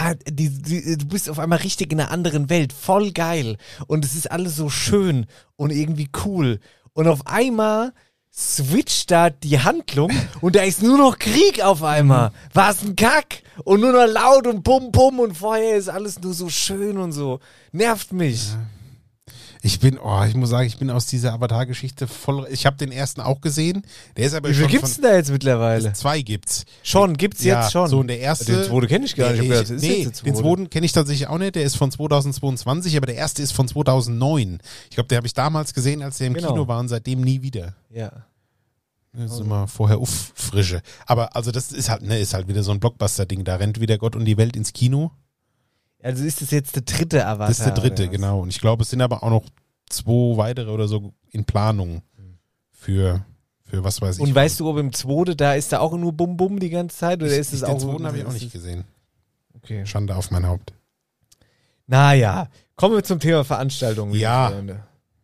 du bist auf einmal richtig in einer anderen Welt, voll geil. Und es ist alles so schön und irgendwie cool. Und auf einmal switcht da die Handlung und da ist nur noch Krieg auf einmal. Was ein Kack! Und nur noch laut und bum bum und vorher ist alles nur so schön und so. Nervt mich. Ja. Ich muss sagen, ich bin aus dieser Avatar-Geschichte voll. Ich habe den ersten auch gesehen. Der ist aber Wie viel schon. gibt's denn da jetzt mittlerweile? 2 gibt's. Schon, gibt's jetzt schon. So, und der erste. Den zweiten kenne ich gar nicht. Den zweiten kenne ich tatsächlich auch nicht. Der ist von 2022, aber der erste ist von 2009. Ich glaube, den habe ich damals gesehen, als der im Kino war und seitdem nie wieder. Ja. Das ist immer vorher frische. Aber also das ist halt wieder so ein Blockbuster-Ding. Da rennt wieder Gott und die Welt ins Kino. Also ist das jetzt der dritte Avatar? Das ist der dritte, genau. Und ich glaube, es sind aber auch noch 2 weitere oder so in Planung für was weiß ich. Und weißt du, ob im zweiten, da ist da auch nur Bum Bum die ganze Zeit? Oder ist es auch? Den zweiten habe ich auch nicht gesehen. Okay. Schande auf mein Haupt. Naja, kommen wir zum Thema Veranstaltung. Ja. Freunde.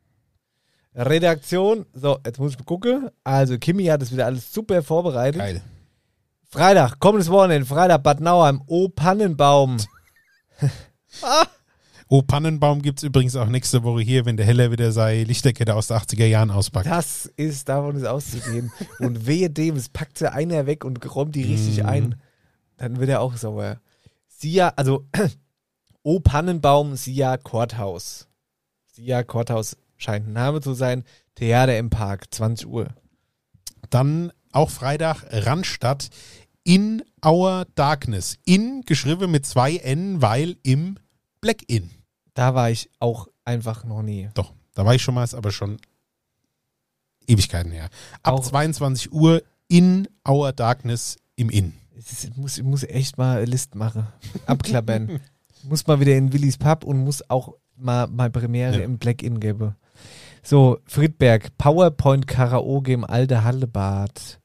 Redaktion, so, jetzt muss ich mal gucken. Also Kimi hat das wieder alles super vorbereitet. Geil. Freitag, kommendes Wochenende, Freitag, Bad Nauheim, O Pannenbaum. O Pannenbaum gibt's übrigens auch nächste Woche hier, wenn der Heller wieder seine Lichterkette aus den 80er Jahren auspackt. Davon ist auszugehen. Und wehe dem, es packt sie einer weg und räumt die richtig ein. Dann wird er auch sauer. O Pannenbaum, Sia Courthouse. Sia Courthouse scheint ein Name zu sein. Theater im Park, 20 Uhr. Dann auch Freitag, Randstadt, In Our Darkness. In, geschrieben mit 2 N, weil im Black Inn. Da war ich auch einfach noch nie. Doch, da war ich schon mal, ist aber schon Ewigkeiten her. Ab auch 22 Uhr In Our Darkness im Inn. Ich muss echt mal eine Liste machen. Abklappern. Muss mal wieder in Willis Pub und muss auch mal Premiere im Black Inn geben. So, Friedberg, PowerPoint Karaoke im Alte Hallebad.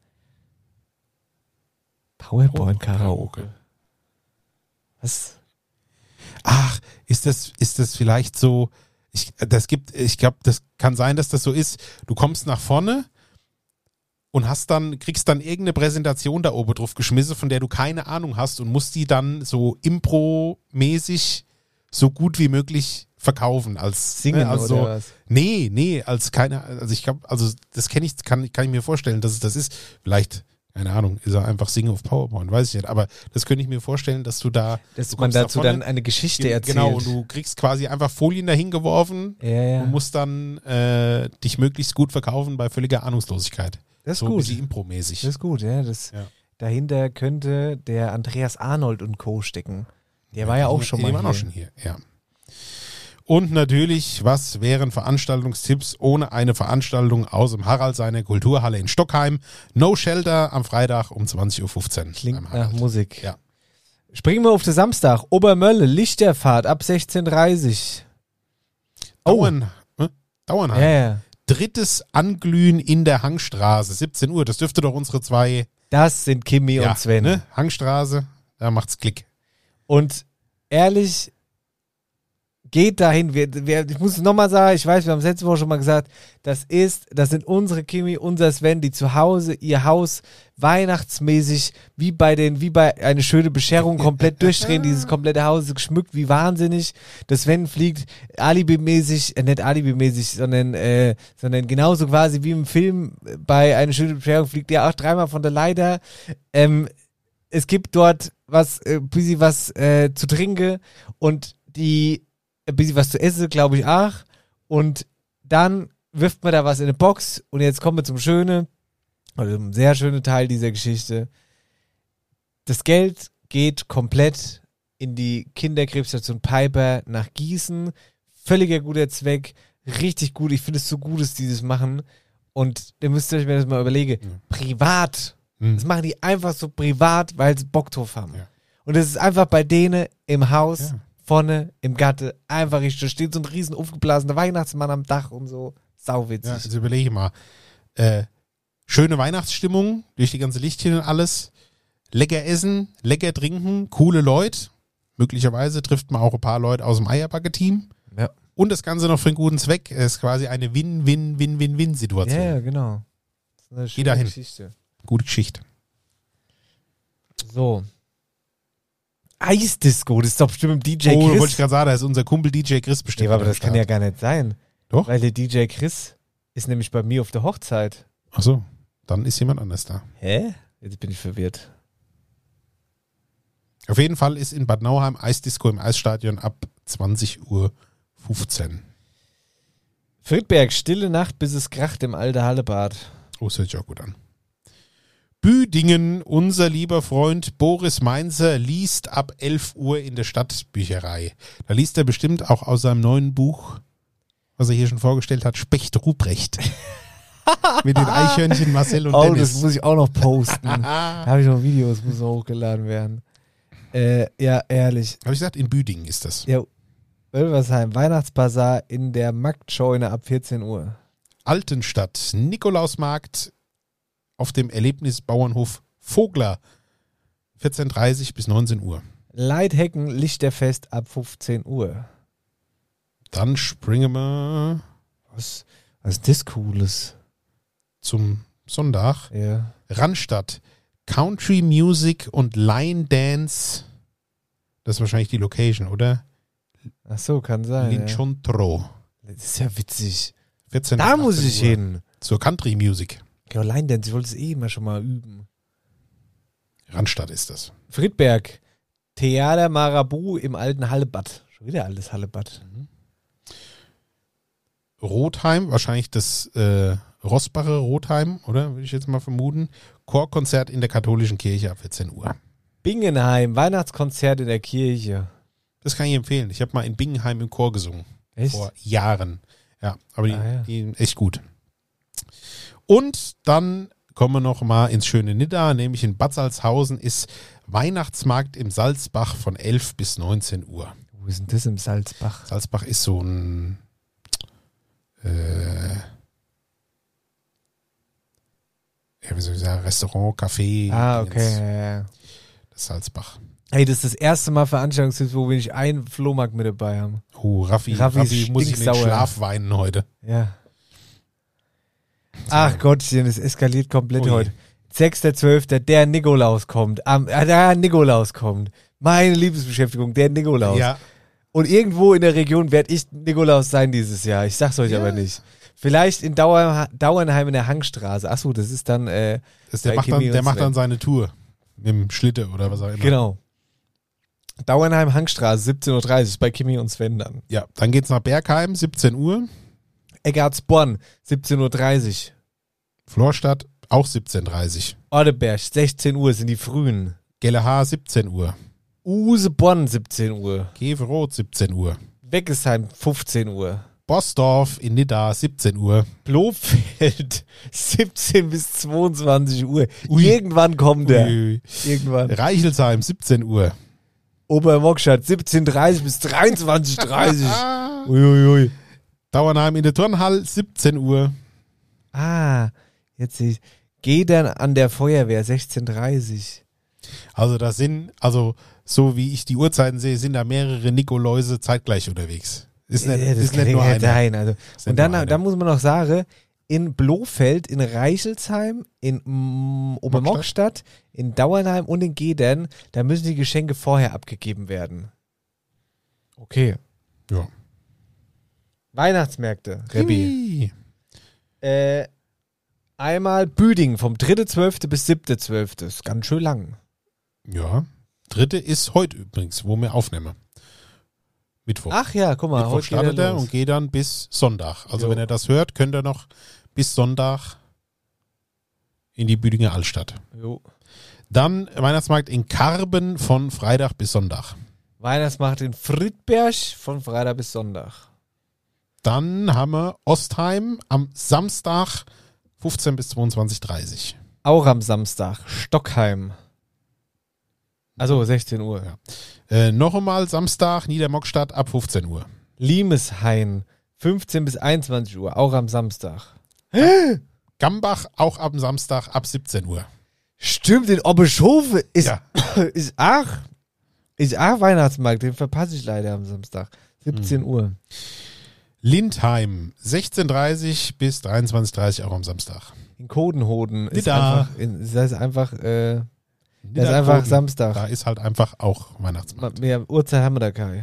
PowerPoint Karaoke. Was? Ach, ist das vielleicht so, ich glaube, das kann sein, dass das so ist. Du kommst nach vorne und kriegst dann irgendeine Präsentation da oben drauf geschmissen, von der du keine Ahnung hast und musst die dann so impro-mäßig so gut wie möglich verkaufen als Singen also, oder was? Nee, als keine, also ich glaube, also das kann ich mir vorstellen, dass es das ist. Vielleicht keine Ahnung, ist er einfach Singen auf PowerPoint, weiß ich nicht. Aber das könnte ich mir vorstellen, dass du da... Dass du man kommst da dazu vorne, dann eine Geschichte erzählt. Genau, und du kriegst quasi einfach Folien dahin geworfen Ja. und musst dann dich möglichst gut verkaufen bei völliger Ahnungslosigkeit. Das ist so gut. ein bisschen Impro-mäßig. Das ist gut, ja. Dahinter könnte der Andreas Arnold und Co. stecken. Der war ja auch schon mal Die waren hier. auch schon hier, ja. Und natürlich, was wären Veranstaltungstipps ohne eine Veranstaltung aus dem Harald seiner Kulturhalle in Stockheim? No Shelter am Freitag um 20.15 Uhr. Klingt beim nach Harald. Musik. Ja. Springen wir auf den Samstag. Obermölle, Lichterfahrt ab 16:30 Uhr. Dauernheim. Ja. Drittes Anglühen in der Hangstraße, 17 Uhr. Das dürfte doch unsere zwei... Das sind Kimi Ja, und Sven. ne? Hangstraße, da macht's Klick. Und ehrlich, geht dahin. Ich muss es nochmal sagen, ich weiß, wir haben es letzte Woche schon mal gesagt, das sind unsere Kimi, unser Sven, die zu Hause ihr Haus weihnachtsmäßig wie bei eine schöne Bescherung komplett durchdrehen. Dieses komplette Haus ist geschmückt wie wahnsinnig. Das Sven fliegt alibimäßig, nicht alibimäßig, sondern genauso quasi wie im Film bei eine schöne Bescherung fliegt er auch dreimal von der Leiter. Es gibt dort bisschen was zu trinken und ein bisschen was zu essen, glaube ich auch. Und dann wirft man da was in eine Box und jetzt kommen wir zum schönen, oder zum sehr schönen Teil dieser Geschichte. Das Geld geht komplett in die Kinderkrebsstation Piper nach Gießen. Völliger guter Zweck, richtig gut. Ich finde es so gut, dass die das machen. Und ihr müsst euch mir das mal überlegen. Privat. Das machen die einfach so privat, weil sie Bock drauf haben. Ja. Und das ist einfach bei denen im Haus, vorne im Gatte, einfach richtig. Da steht so ein riesen aufgeblasener Weihnachtsmann am Dach und so. Sauwitzig. Ja, jetzt überlege ich mal. Schöne Weihnachtsstimmung, durch die ganze Lichtchen und alles. Lecker essen, lecker trinken, coole Leute. Möglicherweise trifft man auch ein paar Leute aus dem Eierbacke-Team. Ja. Und das Ganze noch für einen guten Zweck. Es ist quasi eine Win-Win-Win-Win-Win-Situation. Ja, genau. Das ist eine schöne dahin. Geschichte. Gute Geschichte. So. Eisdisco, das ist doch bestimmt im DJ Oh, Chris. wollte ich gerade sagen, da ist unser Kumpel DJ Chris bestimmt. Nee, aber am das kann Start. ja gar nicht sein. Doch? Weil der DJ Chris ist nämlich bei mir auf der Hochzeit. Ach so, dann ist jemand anders da. Hä? Jetzt bin ich verwirrt. Auf jeden Fall ist in Bad Nauheim Eisdisco im Eisstadion ab 20:15 Uhr. Friedberg, stille Nacht, bis es kracht im alten Hallebad. Oh, das hört sich auch gut an. Büdingen, unser lieber Freund Boris Mainzer liest ab 11 Uhr in der Stadtbücherei. Da liest er bestimmt auch aus seinem neuen Buch, was er hier schon vorgestellt hat, Specht Ruprecht. Mit den Eichhörnchen Marcel und Dennis. Das muss ich auch noch posten. Da habe ich noch Videos, muss noch hochgeladen werden. Ja, ehrlich. Habe ich gesagt, in Büdingen ist das. Ja, Wölversheim, Weihnachtsbazar in der Marktscheune ab 14 Uhr. Altenstadt, Nikolausmarkt auf dem Erlebnisbauernhof Vogler, 14:30 bis 19 Uhr. Leithecken, Lichterfest ab 15 Uhr. Dann springen wir Was ist das Cooles? zum Sonntag. Ja. Randstadt, Country Music und Line Dance. Das ist wahrscheinlich die Location, oder? Ach so, kann sein. Ja. Linchontro. Das ist ja witzig. 14 Da bis muss 18 ich Uhr. hin. Zur Country Music. Caroline Dance, ich wollte es immer schon mal üben. Randstadt ist das. Friedberg, Theater Marabu im alten Hallebad. Schon wieder altes Hallebad. Rotheim, wahrscheinlich das Rossbacher Rotheim, oder? Würde ich jetzt mal vermuten. Chorkonzert in der katholischen Kirche ab 14 Uhr. Bingenheim, Weihnachtskonzert in der Kirche. Das kann ich empfehlen. Ich habe mal in Bingenheim im Chor gesungen. Echt? Vor Jahren. Ja, aber die ja. echt gut. Und dann kommen wir noch mal ins schöne Nidda, nämlich in Bad Salzhausen ist Weihnachtsmarkt im Salzbach von 11 bis 19 Uhr. Wo ist denn das im Salzbach? Salzbach ist so ein wie soll ich sagen, Restaurant, Café. Okay. Ja. Das Salzbach. Hey, das ist das erste Mal Veranstaltungstipps, wo wir nicht einen Flohmarkt mit dabei haben. Oh, Raffi Raffi muss ich in den stinksauer. Schlaf weinen heute. Ja. Ach Gottchen, es eskaliert komplett Ui. heute. 6.12. der Nikolaus kommt. Der Nikolaus kommt. Meine Liebesbeschäftigung, der Nikolaus. Ja. Und irgendwo in der Region werde ich Nikolaus sein dieses Jahr. Ich sag's euch aber nicht. Vielleicht in Dauernheim in der Hangstraße. Achso, das ist dann. Der bei macht Kimi und dann Sven. seine Tour. Mit dem Schlitte oder was auch immer. Genau. Dauernheim, Hangstraße, 17.30 Uhr bei Kimi und Sven dann. Ja, dann geht's nach Bergheim, 17 Uhr. Eggartsborn, 17.30 Uhr. Florstadt, auch 17.30 Uhr. Ordeberg, 16 Uhr sind die Frühen. Gellehaar, 17 Uhr. Usebonn, 17 Uhr. Geveroth, 17 Uhr. Weggesheim, 15 Uhr. Bosdorf in Nidda, 17 Uhr. Blofeld, 17 bis 22 Uhr. Ui. Irgendwann kommt der. Ui. Irgendwann. Reichelsheim, 17 Uhr. Obermockstadt, 17.30 bis 23.30 Uiuiui. Dauernheim in der Turnhall, 17 Uhr. Ah, jetzt sehe ich. Geh dann an der Feuerwehr, 16.30 Also das sind, so wie ich die Uhrzeiten sehe, sind da mehrere Nikoläuse zeitgleich unterwegs. Ist nicht, das ist kann nicht nur ja einer. sein. Also. Ist nicht Und dann, nur einer. dann muss man noch sagen, in Blofeld, in Reichelsheim, in Obermockstadt, in Dauernheim und in Gedern, da müssen die Geschenke vorher abgegeben werden. Okay. Ja. Weihnachtsmärkte, Rebbi. Ui. Einmal Büdingen vom 3.12. bis 7.12. Ist ganz schön lang. Ja. Dritte ist heute übrigens, wo wir aufnehmen. Mittwoch. Ach ja, guck mal, Mittwoch heute startet geht er los. und geht dann bis Sonntag. Also Jo. wenn ihr das hört, könnt ihr noch bis Sonntag in die Büdinger Altstadt. Jo. Dann Weihnachtsmarkt in Karben von Freitag bis Sonntag. Weihnachtsmarkt in Friedberg von Freitag bis Sonntag. Dann haben wir Ostheim am Samstag 15 bis 22.30 Auch am Samstag. Stockheim. Also 16 Uhr. Uhr. Noch einmal Samstag Niedermockstadt ab 15 Uhr. Limeshain. 15 bis 21 Uhr. Auch am Samstag. Gambach auch am Samstag ab 17 Uhr. Stimmt, in Obbeschofe ist, Ja. ist auch Weihnachtsmarkt. Den verpasse ich leider am Samstag. 17 Uhr. Lindheim 16.30 bis 23.30 auch am Samstag. In Kodenhoden ist Nidda. einfach Nidda einfach Koden. Samstag. Da ist halt einfach auch Weihnachtsmarkt. Mehr Uhrzeit haben wir da keine.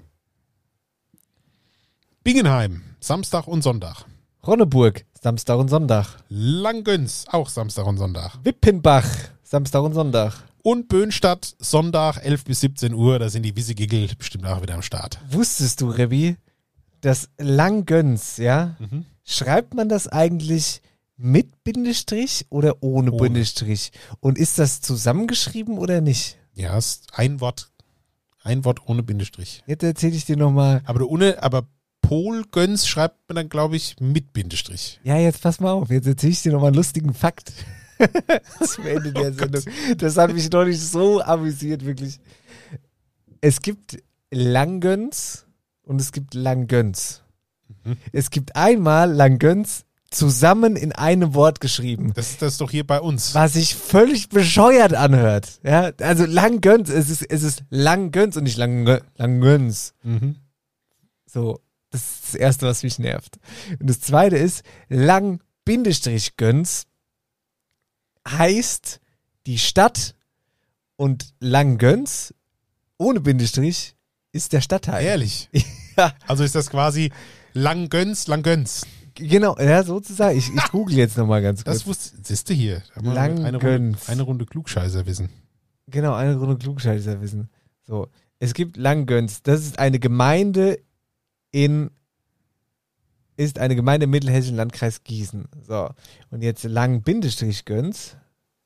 Bingenheim, Samstag und Sonntag. Ronneburg, Samstag und Sonntag. Langgöns, auch Samstag und Sonntag. Wippenbach, Samstag und Sonntag. Und Böhnstadt, Sonntag 11 bis 17 Uhr. Da sind die Wissegigel bestimmt auch wieder am Start. Wusstest du, Rebbi, dass Langgöns, ja, schreibt man das eigentlich mit Bindestrich oder ohne Bindestrich? Und ist das zusammengeschrieben oder nicht? Ja, ist ein Wort ohne Bindestrich. Jetzt erzähle ich dir nochmal. Aber Polgöns schreibt man dann, glaube ich, mit Bindestrich. Ja, jetzt pass mal auf. Jetzt erzähle ich dir nochmal einen lustigen Fakt. Zum Ende der Sendung. Das hat mich noch nicht so amüsiert, wirklich. Es gibt Langgöns und es gibt Langgöns. Es gibt einmal Langgöns zusammen in einem Wort geschrieben. Das ist doch hier bei uns. Was sich völlig bescheuert anhört. Ja, also Langgöns, es ist Langgöns und nicht Langgöns. So, das ist das Erste, was mich nervt. Und das Zweite ist, Lang-Göns heißt die Stadt und Langgöns ohne Bindestrich ist der Stadtteil. Ehrlich? Ja. Also ist das quasi Langgöns. Genau, ja, sozusagen. Ich google jetzt nochmal ganz kurz. Das wusste, siehst du hier. Da haben wir Langgöns. eine Runde Klugscheißerwissen. Genau, eine Runde Klugscheißerwissen. So, es gibt Langgöns. Das ist eine Gemeinde im mittelhessischen Landkreis Gießen. So, und jetzt Lang-Göns.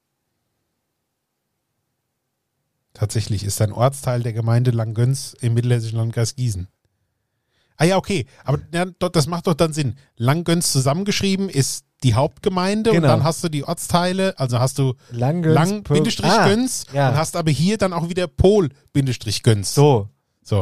Tatsächlich ist ein Ortsteil der Gemeinde Langgöns im mittelhessischen Landkreis Gießen. Ah ja, okay. Aber ja, das macht doch dann Sinn. Langgöns zusammengeschrieben ist die Hauptgemeinde und Genau. dann hast du die Ortsteile, also hast du Lang-Göns ja. und hast aber hier dann auch wieder Pol-Göns. So.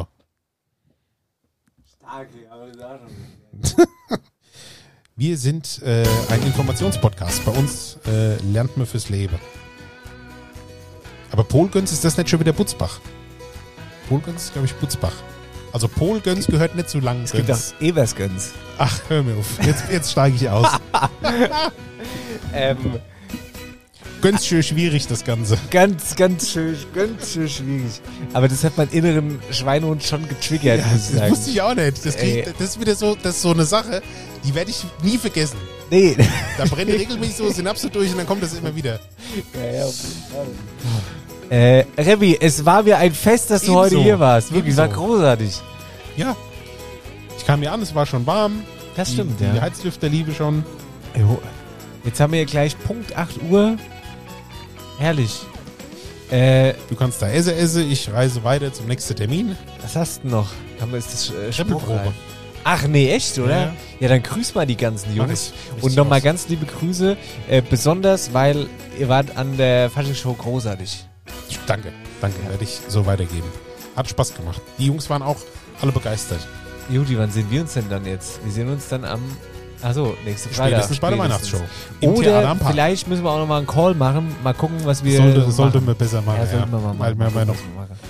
Wir sind ein Informationspodcast. Bei uns lernt man fürs Leben. Aber Polgöns, ist das nicht schon wieder Butzbach? Polgöns ist, glaube ich, Butzbach. Also Polgöns gehört nicht zu Es gibt Langgöns. auch Eversgöns. Ach, hör mir auf. Jetzt steige ich aus. Ganz schön schwierig, das Ganze. Ganz schön schwierig. Aber das hat meinen inneren Schweinehund schon getriggert, muss ich Das sagen. wusste ich auch nicht. Das ist wieder so, das ist so eine Sache, die werde ich nie vergessen. Nee. Da brenne ich regelmäßig so Synapse durch und dann kommt das immer wieder. Ja, auf jeden Fall. Rebi, es war mir ein Fest, dass du Ebenso. heute hier warst. Wirklich, es war Ebenso. großartig. Ja. Ich kam hier an, es war schon warm. Das stimmt, Die ja. Heizlüfter liebe schon. Jo. Jetzt haben wir hier gleich Punkt 8 Uhr. Herrlich. Du kannst da essen. Ich reise weiter zum nächsten Termin. Was hast du noch? Haben wir das Trippelprobe. Spruchrein? Ach nee, echt, oder? Ja. Ja, dann grüß mal die ganzen Mach Jungs. ich. Richtig Und nochmal aus. ganz liebe Grüße. Besonders, weil ihr wart an der Faschingshow großartig. Danke. Werde ich so weitergeben. Hat Spaß gemacht. Die Jungs waren auch alle begeistert. Judy, wann sehen wir uns denn dann jetzt? Wir sehen uns dann am... Achso, nächste Freitag. Spätestens bei der Weihnachtsshow. Im Theater Oder am Park. vielleicht müssen wir auch nochmal einen Call machen. Mal gucken, was wir Sollte machen. man besser machen. Ja, sollten wir mal Weil machen. wir noch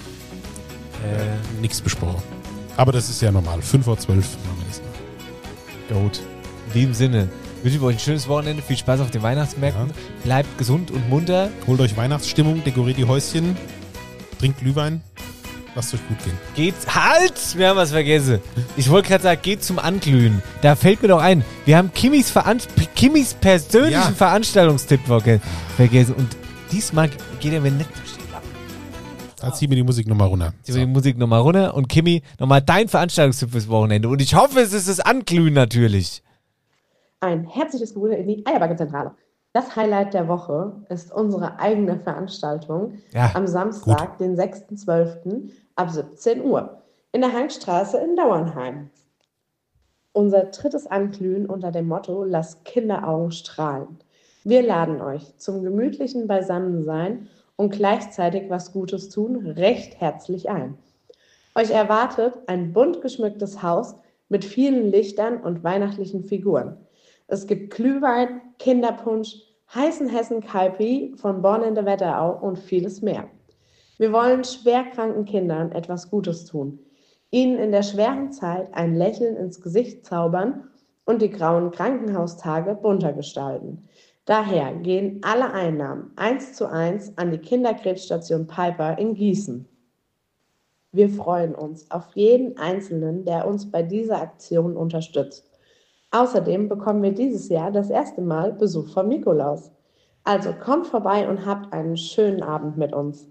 nichts besprochen. Aber das ist ja normal. 5:12 Uhr machen wir das noch. Gut. In diesem Sinne, wünsche ich euch ein schönes Wochenende. Viel Spaß auf den Weihnachtsmärkten. Ja. Bleibt gesund und munter. Holt euch Weihnachtsstimmung, dekoriert die Häuschen, trinkt Glühwein, lasst euch gut gehen. Geht. Halt! Wir haben was vergessen. Ich wollte gerade sagen, geht zum Anglühen. Da fällt mir doch ein, wir haben Kimmys persönlichen Ja. Veranstaltungstipp vergessen. Und diesmal geht er mir nicht durch die Lappen. Da ziehen wir die Musik nochmal runter. Ziehen wir die Musik nochmal runter. Und Kimmy, nochmal dein Veranstaltungstipp fürs Wochenende. Und ich hoffe, es ist das Anglühen natürlich. Ein herzliches Gute in die Eierbacke-Zentrale. Das Highlight der Woche ist unsere eigene Veranstaltung Ja, am Samstag, den 6.12. ab 17 Uhr in der Hankstraße in Dauernheim. Unser drittes Anglühen unter dem Motto Lass Kinderaugen strahlen. Wir laden euch zum gemütlichen Beisammensein und gleichzeitig was Gutes tun recht herzlich ein. Euch erwartet ein bunt geschmücktes Haus mit vielen Lichtern und weihnachtlichen Figuren. Es gibt Glühwein, Kinderpunsch, heißen Hessen-Kaipi von Born in der Wetterau und vieles mehr. Wir wollen schwerkranken Kindern etwas Gutes tun, ihnen in der schweren Zeit ein Lächeln ins Gesicht zaubern und die grauen Krankenhaustage bunter gestalten. Daher gehen alle Einnahmen 1:1 an die Kinderkrebsstation Piper in Gießen. Wir freuen uns auf jeden Einzelnen, der uns bei dieser Aktion unterstützt. Außerdem bekommen wir dieses Jahr das erste Mal Besuch von Nikolaus. Also kommt vorbei und habt einen schönen Abend mit uns.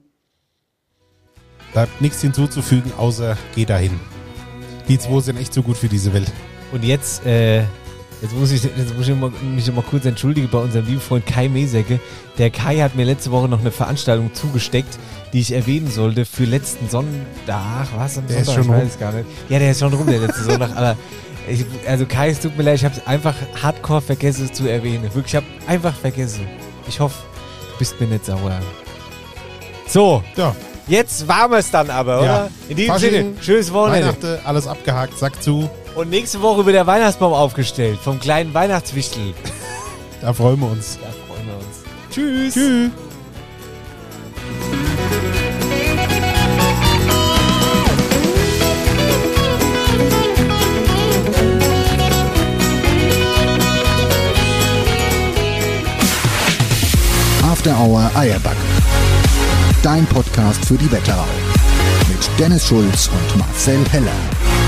Bleibt nichts hinzuzufügen, außer geht dahin. Die zwei sind echt so gut für diese Welt. Und jetzt muss ich mich mal kurz entschuldigen bei unserem lieben Freund Kai Mesecke. Der Kai hat mir letzte Woche noch eine Veranstaltung zugesteckt, die ich erwähnen sollte für letzten Sonntag. Was? Am Der ist Sonntag? schon Ich weiß rum. es gar nicht. Ja, der ist schon rum, der letzte Sonntag. Aber also Kai, es tut mir leid, ich habe es einfach hardcore vergessen zu erwähnen. Wirklich, ich habe einfach vergessen. Ich hoffe, du bist mir nicht sauer. So, Ja, jetzt waren wir es dann aber, oder? Ja. In diesem Fasching, Sinne, schönes Wochenende. Weihnachten, alles abgehakt, Sack zu. Und nächste Woche wird der Weihnachtsbaum aufgestellt vom kleinen Weihnachtswichtel. Da freuen wir uns. Da freuen wir uns. Tschüss. Tschüss. After Hour Eierbacke. Dein Podcast für die Wetterau. Mit Dennis Schulz und Marcel Heller.